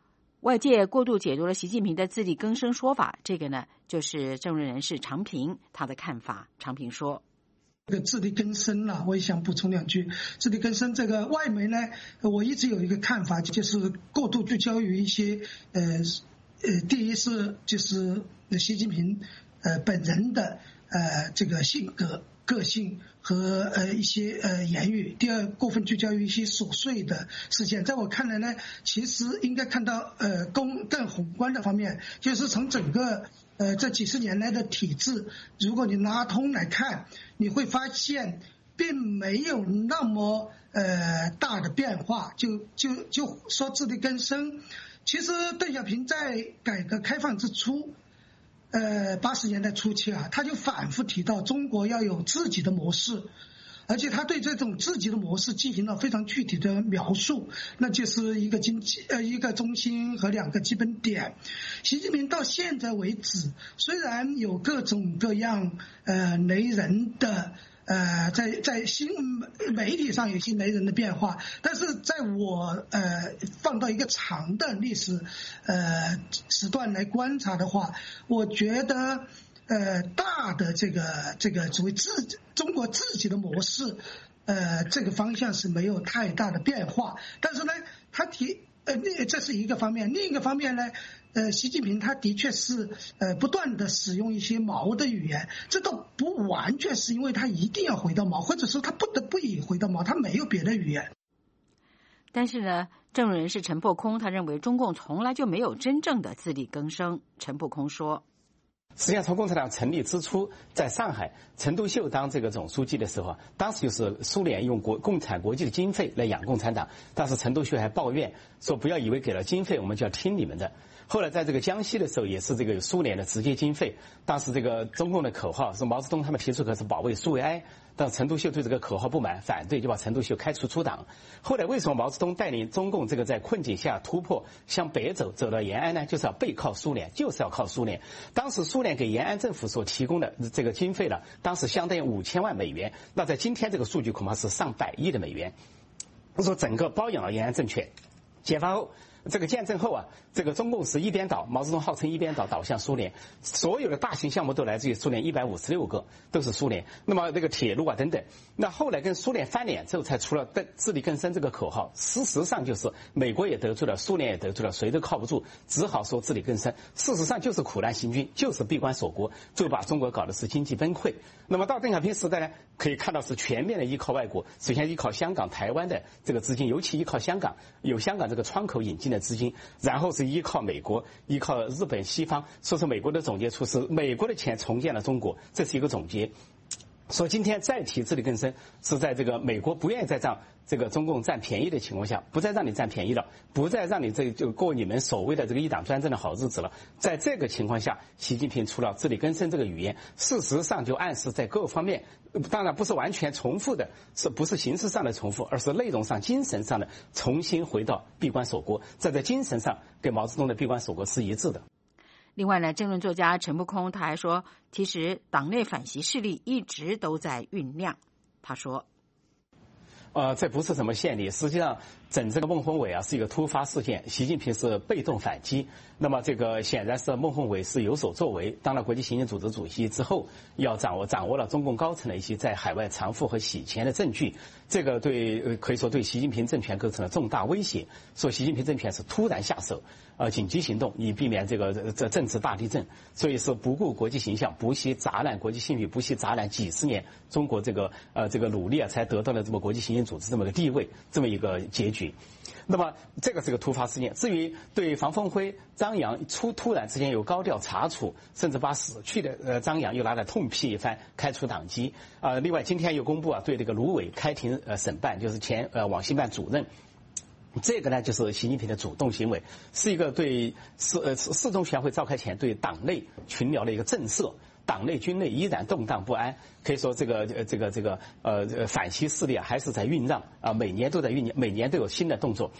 外界过度解读了习近平的自力更生说法，这个呢，就是政论人士常平他的看法。常平说。 这个自力更生呢、啊，我也想补充两句。自力更生这个外媒呢，我一直有一个看法，就是过度聚焦于一些呃呃，第一是就是习近平呃本人的呃这个性格、个性和呃一些呃言语；第二，过分聚焦于一些琐碎的事件。在我看来呢，其实应该看到呃更更宏观的方面，就是从整个。呃，这几十年来的体制，如果你拉通来看，你会发现并没有那么呃大的变化。就就就说自力更生，其实邓小平在改革开放之初，呃八十年代初期啊，他就反复提到中国要有自己的模式。而且他对这种自己的模式进行了非常具体的描述，那就是一个经济呃一个中心和两个基本点。习近平到现在为止，虽然有各种各样呃雷人的呃在在新媒体上有些雷人的变化，但是在我呃放到一个长的历史呃时段来观察的话，我觉得。呃，大的这个这个所谓自中国自己的模式，呃，这个方向是没有太大的变化。但是呢，他提呃，那这是一个方面，另一个方面呢，呃，习近平他的确是呃不断的使用一些毛的语言，这倒不完全是因为他一定要回到毛，或者说他不得不以回到毛，他没有别的语言。 但是呢，政论人士陈破空他认为中共从来就没有真正的自力更生。陈破空说。 实际上，从共产党成立之初，在上海，陈独秀当这个总书记的时候，当时就是苏联用国共产国际的经费来养共产党。当时陈独秀还抱怨说：“不要以为给了经费，我们就要听你们的。”后来在这个江西的时候，也是这个苏联的直接经费。当时这个中共的口号是毛泽东他们提出，可是保卫苏维埃。但陈独秀对这个口号不满，反对，就把陈独秀开除出党。后来为什么毛泽东带领中共这个在困境下突破，向北走，走到延安呢？就是要背靠苏联，就是要靠苏联。当时苏联给延安政府所提供的这个经费了，当时相当于五千万美元。那在今天这个数据恐怕是上百亿的美元。说整个包养了延安政权。解放后。这个建政后啊，这个中共是一边倒，毛泽东号称一边倒倒向苏联，所有的大型项目都来自于苏联，一百五十六个都是苏联。那么这个铁路啊等等，那后来跟苏联翻脸之后，才出了自力更生这个口号。事实上就是美国也得罪了，苏联也得罪了，谁都靠不住，只好说自力更生。事实上就是苦难行军，就是闭关锁国，就把中国搞的是经济崩溃。那么到邓小平时代呢，可以看到是全面的依靠外国，首先依靠香港、台湾的这个资金，尤其依靠香港，有香港这个窗口引进的资金，然后是依靠美国，依靠日本、西方。说是美国的总结出是美国的钱重建了中国，这是一个总结。说今天再提自力更生，是在这个美国不愿意再让这个中共占便宜的情况下，不再让你占便宜了，不再让你这就过你们所谓的这个一党专政的好日子了。在这个情况下，习近平出了自力更生这个语言，事实上就暗示在各方面，当然不是完全重复的，是不是形式上的重复，而是内容上、精神上的重新回到闭关锁国，这在精神上跟毛泽东的闭关锁国是一致的。 另外呢，政论作家陈不空他还说，其实党内反习势力一直都在酝酿。他说呃，这不是什么先例，实际上整这个孟宏伟啊是一个突发事件，习近平是被动反击。那么这个显然是孟宏伟是有所作为，当了国际刑警组织主席之后，要掌握掌握了中共高层的一些在海外藏富和洗钱的证据，这个对可以说对习近平政权构成了重大威胁。说习近平政权是突然下手，呃，紧急行动，以避免这个这政治大地震，所以是不顾国际形象，不惜砸烂国际信誉，不惜砸烂几十年中国这个呃这个努力啊，才得到了这么国际刑警组织这么个地位，这么一个结局。那么这个是个突发事件。至于对房凤辉、张扬突突然之间有高调查处，甚至把死去的呃张扬又拿来痛批一番，开除党籍啊、呃。另外今天又公布啊，对这个卢伟开庭呃审判，就是前呃网信办主任。这个呢，就是习近平的主动行为，是一个对四呃四中全会召开前对党内群僚的一个震慑。党内军内依然动荡不安，可以说这个呃这个这个呃反习势力啊还是在酝酿啊，每年都在酝酿，每年都有新的动作。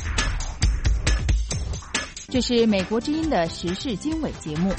这是美国之音的时事经纬节目。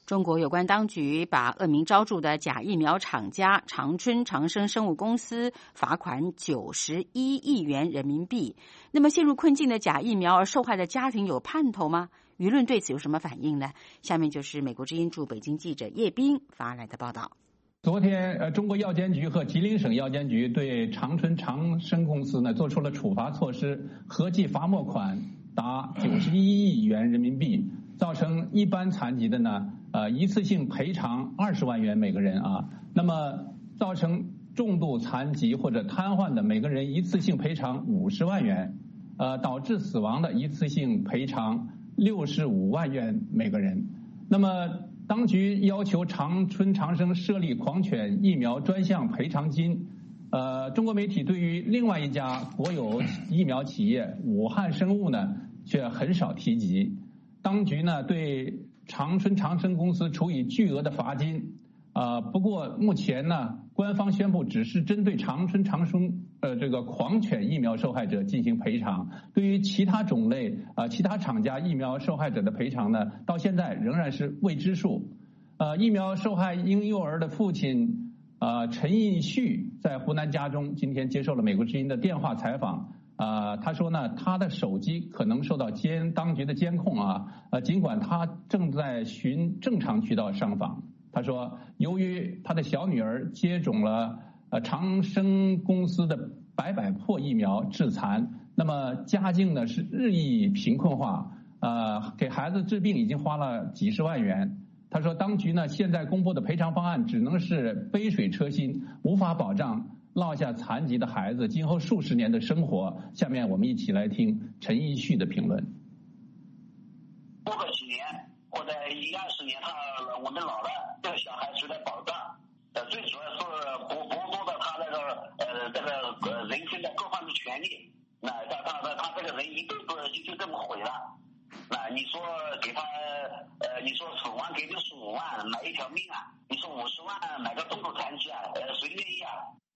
中国有关当局把恶名昭著的假疫苗厂家长春长生生物公司罚款九十一亿元人民币。那么陷入困境的假疫苗而受害的家庭有盼头吗？舆论对此有什么反应呢？下面就是美国之音驻北京记者叶斌发来的报道。 昨天，呃，中国药监局和吉林省药监局对长春长生公司呢做出了处罚措施，合计罚没款达九十一亿元人民币，造成一般残疾的呢，呃，一次性赔偿二十万元每个人啊。那么造成重度残疾或者瘫痪的每个人一次性赔偿五十万元，呃，导致死亡的一次性赔偿六十五万元每个人。那么当局要求长春长生设立狂犬疫苗专项赔偿金。呃，中国媒体对于另外一家国有疫苗企业武汉生物呢，却很少提及。当局呢对长春长生公司处以巨额的罚金。呃，不过目前呢，官方宣布只是针对长春长生呃这个狂犬疫苗受害者进行赔偿，对于其他种类啊、呃、其他厂家疫苗受害者的赔偿呢，到现在仍然是未知数。呃，疫苗受害婴幼儿的父亲呃陈义旭在湖南家中今天接受了美国之音的电话采访。啊、呃，他说呢，他的手机可能受到监当局的监控啊，呃，尽管他正在寻正常渠道上访。他说，由于他的小女儿接种了呃长生公司的百百破疫苗致残，那么家境呢是日益贫困化，呃，给孩子治病已经花了几十万元。他说，当局呢现在公布的赔偿方案只能是杯水车薪，无法保障落下残疾的孩子今后数十年的生活。下面我们一起来听陈义旭的评论。 过个几年或者一二十年，他我们老了，这个小孩受到保障。呃，最主要是剥剥夺了他那个呃这个呃人生的各方面权利。那他他他他这个人一辈子就就这么毁了。那你说给他呃，你说十万给六十五万买一条命啊？你说五十万买个重度残疾啊？呃，谁愿意啊？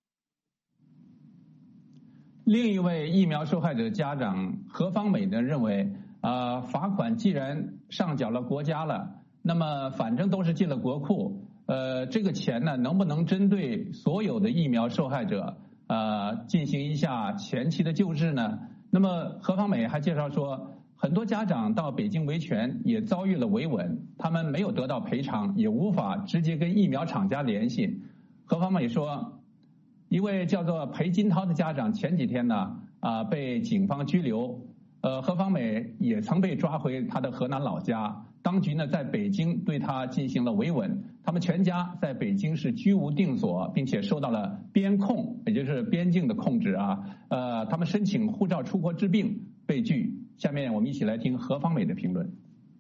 另一位疫苗受害者家长何方美呢认为，啊、呃，罚款既然上缴了国家了，那么反正都是进了国库，呃，这个钱呢能不能针对所有的疫苗受害者，呃，进行一下前期的救治呢？那么何方美还介绍说，很多家长到北京维权也遭遇了维稳，他们没有得到赔偿，也无法直接跟疫苗厂家联系。何方美说，一位叫做裴金涛的家长前几天呢，啊、呃，被警方拘留。呃，何方美也曾被抓回他的河南老家，当局呢在北京对他进行了维稳，他们全家在北京是居无定所，并且受到了边控，也就是边境的控制啊。呃，他们申请护照出国治病被拒。下面我们一起来听何方美的评论。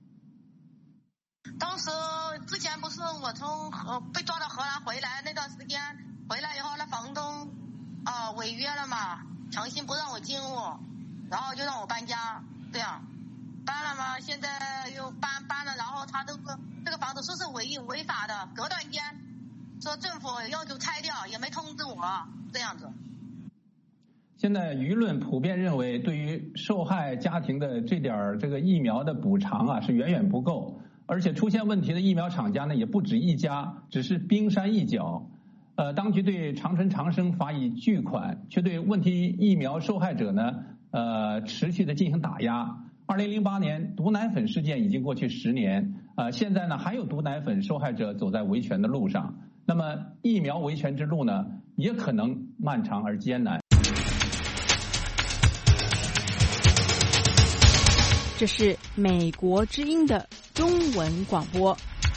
当时之前不是我从河被抓到荷兰回来那段时间，回来以后那房东啊、呃、违约了嘛，强行不让我进屋，然后就让我搬家，这样搬了嘛，现在又搬搬了，然后他这个这个房子说是违违法的，隔断间说政府要求拆掉，也没通知我，这样子。 现在舆论普遍认为，对于受害家庭的这点这个疫苗的补偿啊是远远不够，而且出现问题的疫苗厂家呢也不止一家，只是冰山一角。呃，当局对长春长生罚以巨款，却对问题疫苗受害者呢呃持续的进行打压。二零零八年毒奶粉事件已经过去十年，呃，现在呢还有毒奶粉受害者走在维权的路上。那么疫苗维权之路呢，也可能漫长而艰难。 这是美国之音的中文广播。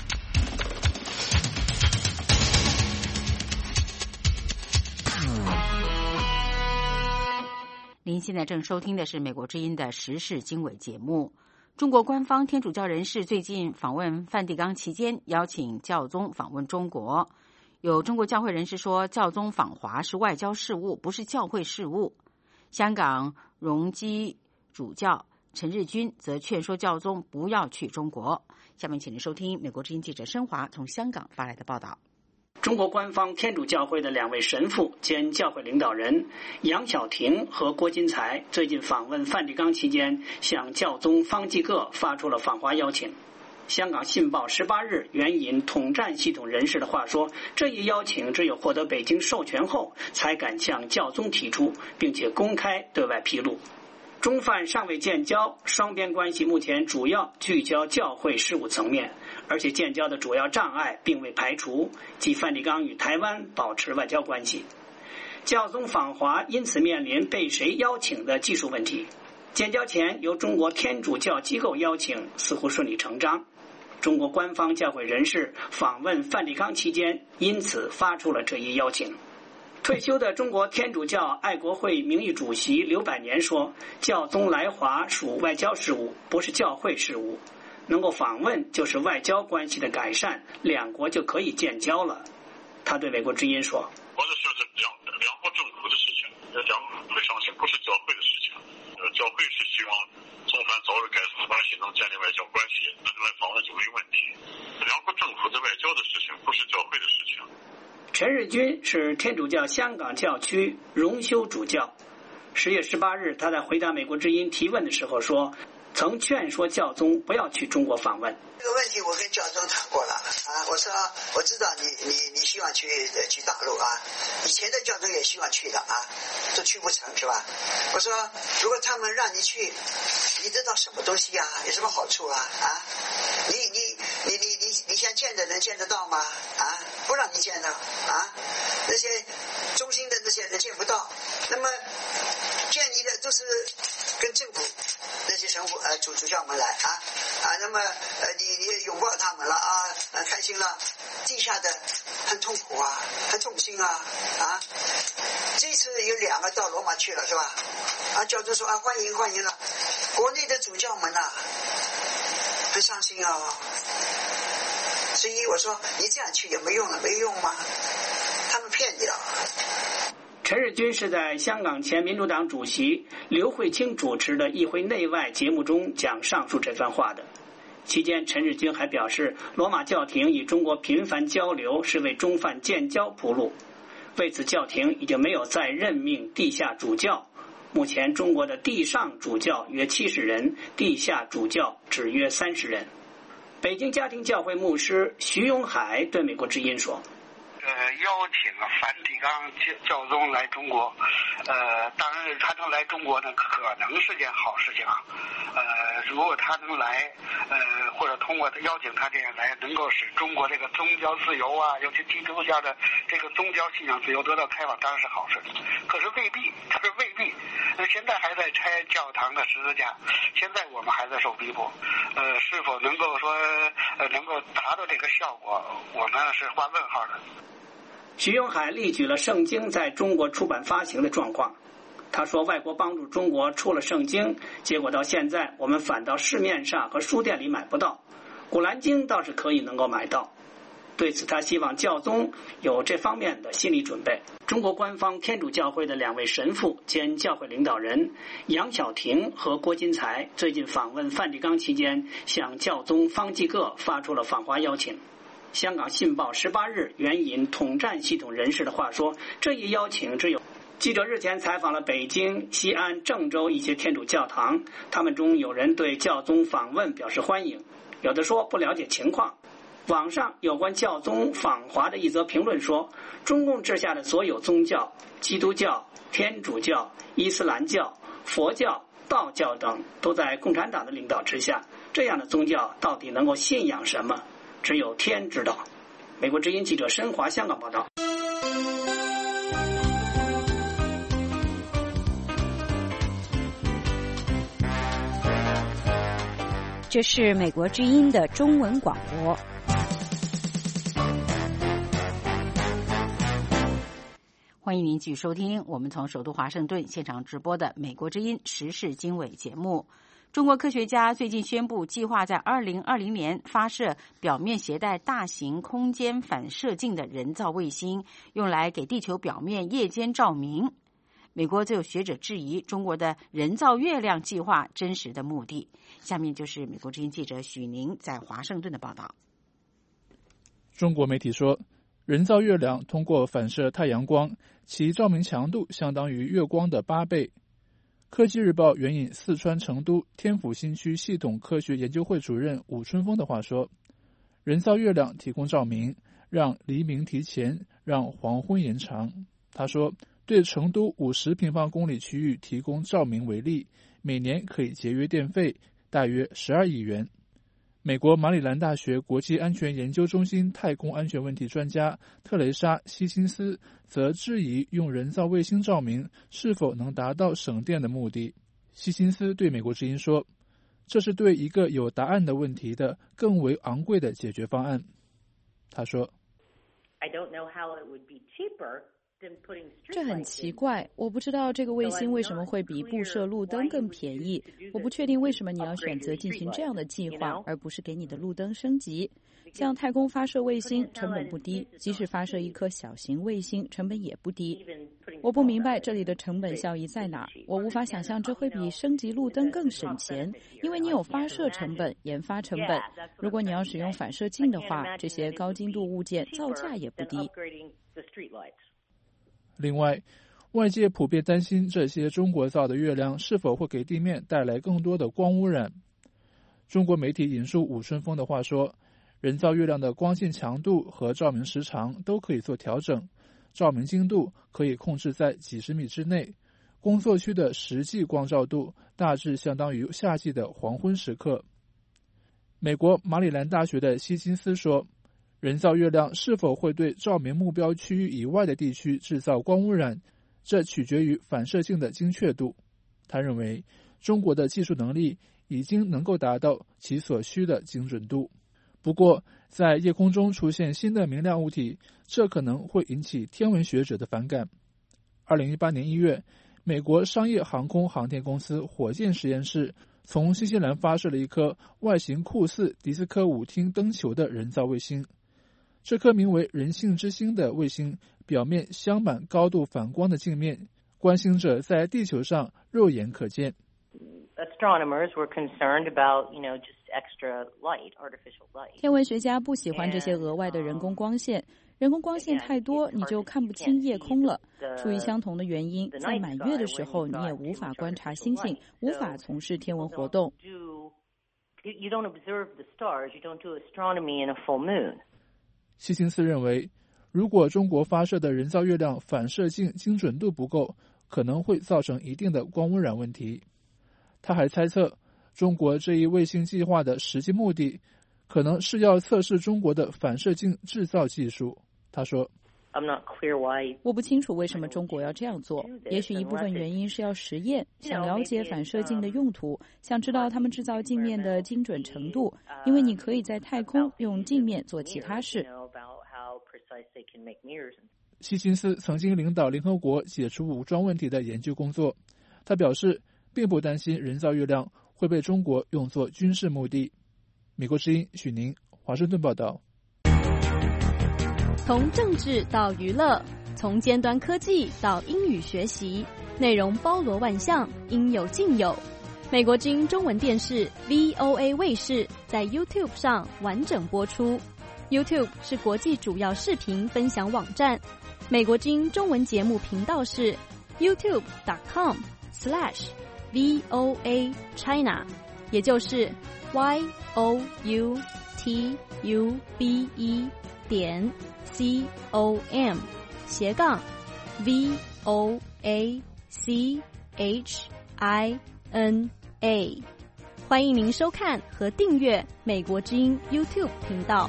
您现在正收听的是美国之音的时事经纬节目。中国官方天主教人士最近访问梵蒂冈期间，邀请教宗访问中国。有中国教会人士说，教宗访华是外交事务，不是教会事务。香港荣基主教陈日君则劝说教宗不要去中国。下面请您收听美国之音记者申华从香港发来的报道。 中国官方天主教会的两位神父兼教会领导人杨晓婷和郭金才最近访问梵蒂冈期间，向教宗方济各发出了访华邀请。 香港信报十八日援引统战系统人士的话说，这一邀请只有获得北京授权后才敢向教宗提出，并且公开对外披露。中梵尚未建交，双边关系目前主要聚焦教会事务层面，而且建交的主要障碍并未排除，即梵蒂冈与台湾保持外交关系。教宗访华因此面临被谁邀请的技术问题。建交前由中国天主教机构邀请似乎顺理成章，中国官方教会人士访问梵蒂冈期间因此发出了这一邀请。退休的中国天主教爱国会名誉主席刘百年说，教宗来华属外交事务，不是教会事务，能够访问就是外交关系的改善，两国就可以建交了。他对美国之音说， 我的说是两两国政府的事情，两会上行，不是教会的事情。呃，教会是希望中梵早日改善关系，能建立外交关系，那来访问就没问题。两国政府的外交的事情，不是教会的事情。 陈日君是天主教香港教区荣休主教。十月十八日，他在回答美国之音提问的时候说，曾劝说教宗不要去中国访问。 这个问题我跟教宗谈过了啊，我说我知道你你你希望去去大陆啊，以前的教宗也希望去的啊，都去不成是吧？我说如果他们让你去，你得到什么东西啊？有什么好处啊？啊，你你你你你你想见的能见得到吗？啊，不让你见的啊，那些中心的那些人见不到，那么见你的都是跟政府那些神父呃主主教们来啊啊，那么呃你你也拥抱他们了啊，呃开心了，地下的很痛苦啊，很痛心啊啊！这次有两个到罗马去了是吧？啊，教宗说啊欢迎欢迎了，国内的主教们呐、啊、很伤心啊，所以我说你这样去有没用了？没用吗？他们骗你了。 陈日君是在香港前民主党主席刘慧卿主持的议会内外节目中讲上述这番话的。期间，陈日君还表示，罗马教廷与中国频繁交流是为中梵建交铺路。为此，教廷已经没有再任命地下主教。目前，中国的地上主教约七十人，地下主教只约三十人。北京家庭教会牧师徐永海对美国之音说， 呃，邀请梵蒂冈教宗来中国，呃，当然他能来中国呢，可能是件好事情啊。呃，如果他能来，呃，或者通过邀请他这样来，能够使中国这个宗教自由啊，尤其基督教的这个宗教信仰自由得到开放，当然是好事。可是未必，他说未必。那现在还在拆教堂的十字架，现在我们还在受逼迫，呃，是否能够说呃能够达到这个效果，我们是画问号的。 徐永海例举了圣经在中国出版发行的状况。他说，外国帮助中国出了圣经，结果到现在我们反倒市面上和书店里买不到，古兰经倒是可以能够买到。对此，他希望教宗有这方面的心理准备。中国官方天主教会的两位神父兼教会领导人杨晓婷和郭金才最近访问梵蒂冈期间，向教宗方济各发出了访华邀请。香港信报十八日援引统战系统人士的话说，这一邀请只有记者日前采访了北京、西安、郑州一些天主教堂，他们中有人对教宗访问表示欢迎，有的说不了解情况。网上有关教宗访华的一则评论说，中共治下的所有宗教，基督教、天主教、伊斯兰教、佛教、道教等都在共产党的领导之下，这样的宗教到底能够信仰什么，只有天知道。美国之音记者申华香港报道。 这是美国之音的中文广播。欢迎您继续收听我们从首都华盛顿现场直播的美国之音时事经纬节目。中国科学家最近宣布，计划在二零二零年发射表面携带大型空间反射镜的人造卫星，用来给地球表面夜间照明。美国则有学者质疑中国的人造月亮计划真实的目的。下面就是美国之音记者许宁在华盛顿的报道。 中国媒体说，人造月亮通过反射太阳光，其照明强度相当于月光的八倍。 科技日报援引四川成都天府新区系统科学研究会主任武春风的话说，人造月亮提供照明，让黎明提前，让黄昏延长。他说，对成都五十平方公里区域提供照明为例，每年可以节约电费大约十二亿元。美国马里兰大学国际安全研究中心太空安全问题专家特蕾莎·希辛斯则质疑用人造卫星照明是否能达到省电的目的。希辛斯对美国之音说，这是对一个有答案的问题的更为昂贵的解决方案。他说， I don't know how it would be cheaper than 这很奇怪，我不知道这个卫星为什么会比布设路灯更便宜。我不确定为什么你要选择进行这样的计划，而不是给你的路灯升级。像太空发射卫星成本不低，即使发射一颗小型卫星成本也不低。我不明白这里的成本效益在哪，我无法想象这会比升级路灯更省钱，因为你有发射成本、研发成本。如果你要使用反射镜的话，这些高精度物件造价也不低。 另外，外界普遍担心这些中国造的月亮是否会给地面带来更多的光污染。中国媒体引述武春风的话说，人造月亮的光线强度和照明时长都可以做调整，照明精度可以控制在几十米之内，工作区的实际光照度大致相当于夏季的黄昏时刻。美国马里兰大学的希金斯说，人造月亮是否会对照明目标区域以外的地区制造光污染，这取决于反射镜的精确度。他认为，中国的技术能力已经能够达到其所需的精准度。不过，在夜空中出现新的明亮物体，这可能会引起天文学者的反感。二零一八年一月，美国商业航空航天公司火箭实验室从新西兰发射了一颗外形酷似迪斯科舞厅灯球的人造卫星。这颗名为人性之星的卫星表面镶满高度反光的镜面，观星者在地球上肉眼可见。 Astronomers were concerned about, you know, just extra light, artificial light. 天文学家不喜欢这些额外的人工光线，人工光线太多，你就看不清夜空了。出于相同的原因，在满月的时候，你也无法观察星星，无法从事天文活动。 You don't observe the stars, you don't do astronomy in a full moon. 希辛斯认为，如果中国发射的人造月亮反射镜精准度不够，可能会造成一定的光污染问题。他还猜测，中国这一卫星计划的实际目的，可能是要测试中国的反射镜制造技术。他说， 我不清楚为什么中国要这样做，也许一部分原因是要实验，想了解反射镜的用途，想知道他们制造镜面的精准程度，因为你可以在太空用镜面做其他事。 希辛斯曾经领导联合国解除武装问题的研究工作，他表示并不担心人造月亮会被中国用作军事目的。美国之音许宁，华盛顿报道。 从政治到娱乐，从尖端科技到英语学习，内容包罗万象，应有尽有。美国之音中文电视 V O A 卫视在 YouTube 上完整播出。YouTube 是国际主要视频分享网站，美国之音中文节目频道是 youtube dot com slash V O A China， 也就是 Y O U T U B E 点 C O M 斜杠 V O A C H I N A， 欢迎您收看和订阅美国之音 YouTube 频道。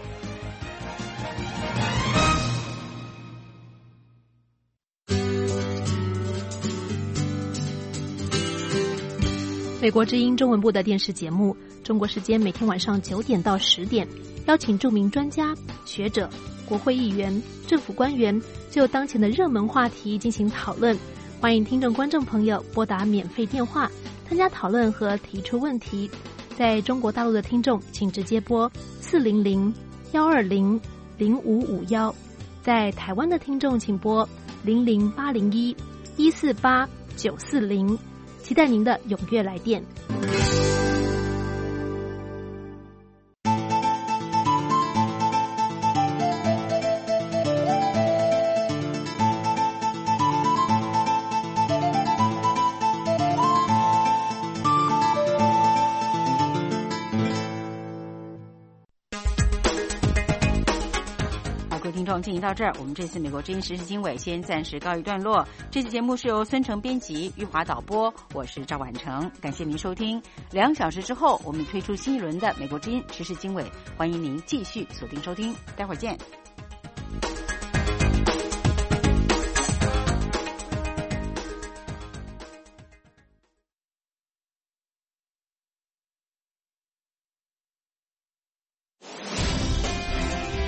美国之音中文部的电视节目，中国时间每天晚上九点到十点，邀请著名专家、学者、国会议员、政府官员就当前的热门话题进行讨论。欢迎听众观众朋友拨打免费电话参加讨论和提出问题。在中国大陆的听众，请直接拨四零零幺二零零五五幺；在台湾的听众，请拨零零八零一一四八九四零。期待您的踊跃来电。 各位听众，进行到这儿，我们这次美国之音时事经纬先暂时告一段落。这期节目是由孙成编辑，玉华导播，我是赵婉成，感谢您收听。两小时之后，我们推出新一轮的美国之音时事经纬，欢迎您继续锁定收听，待会儿见。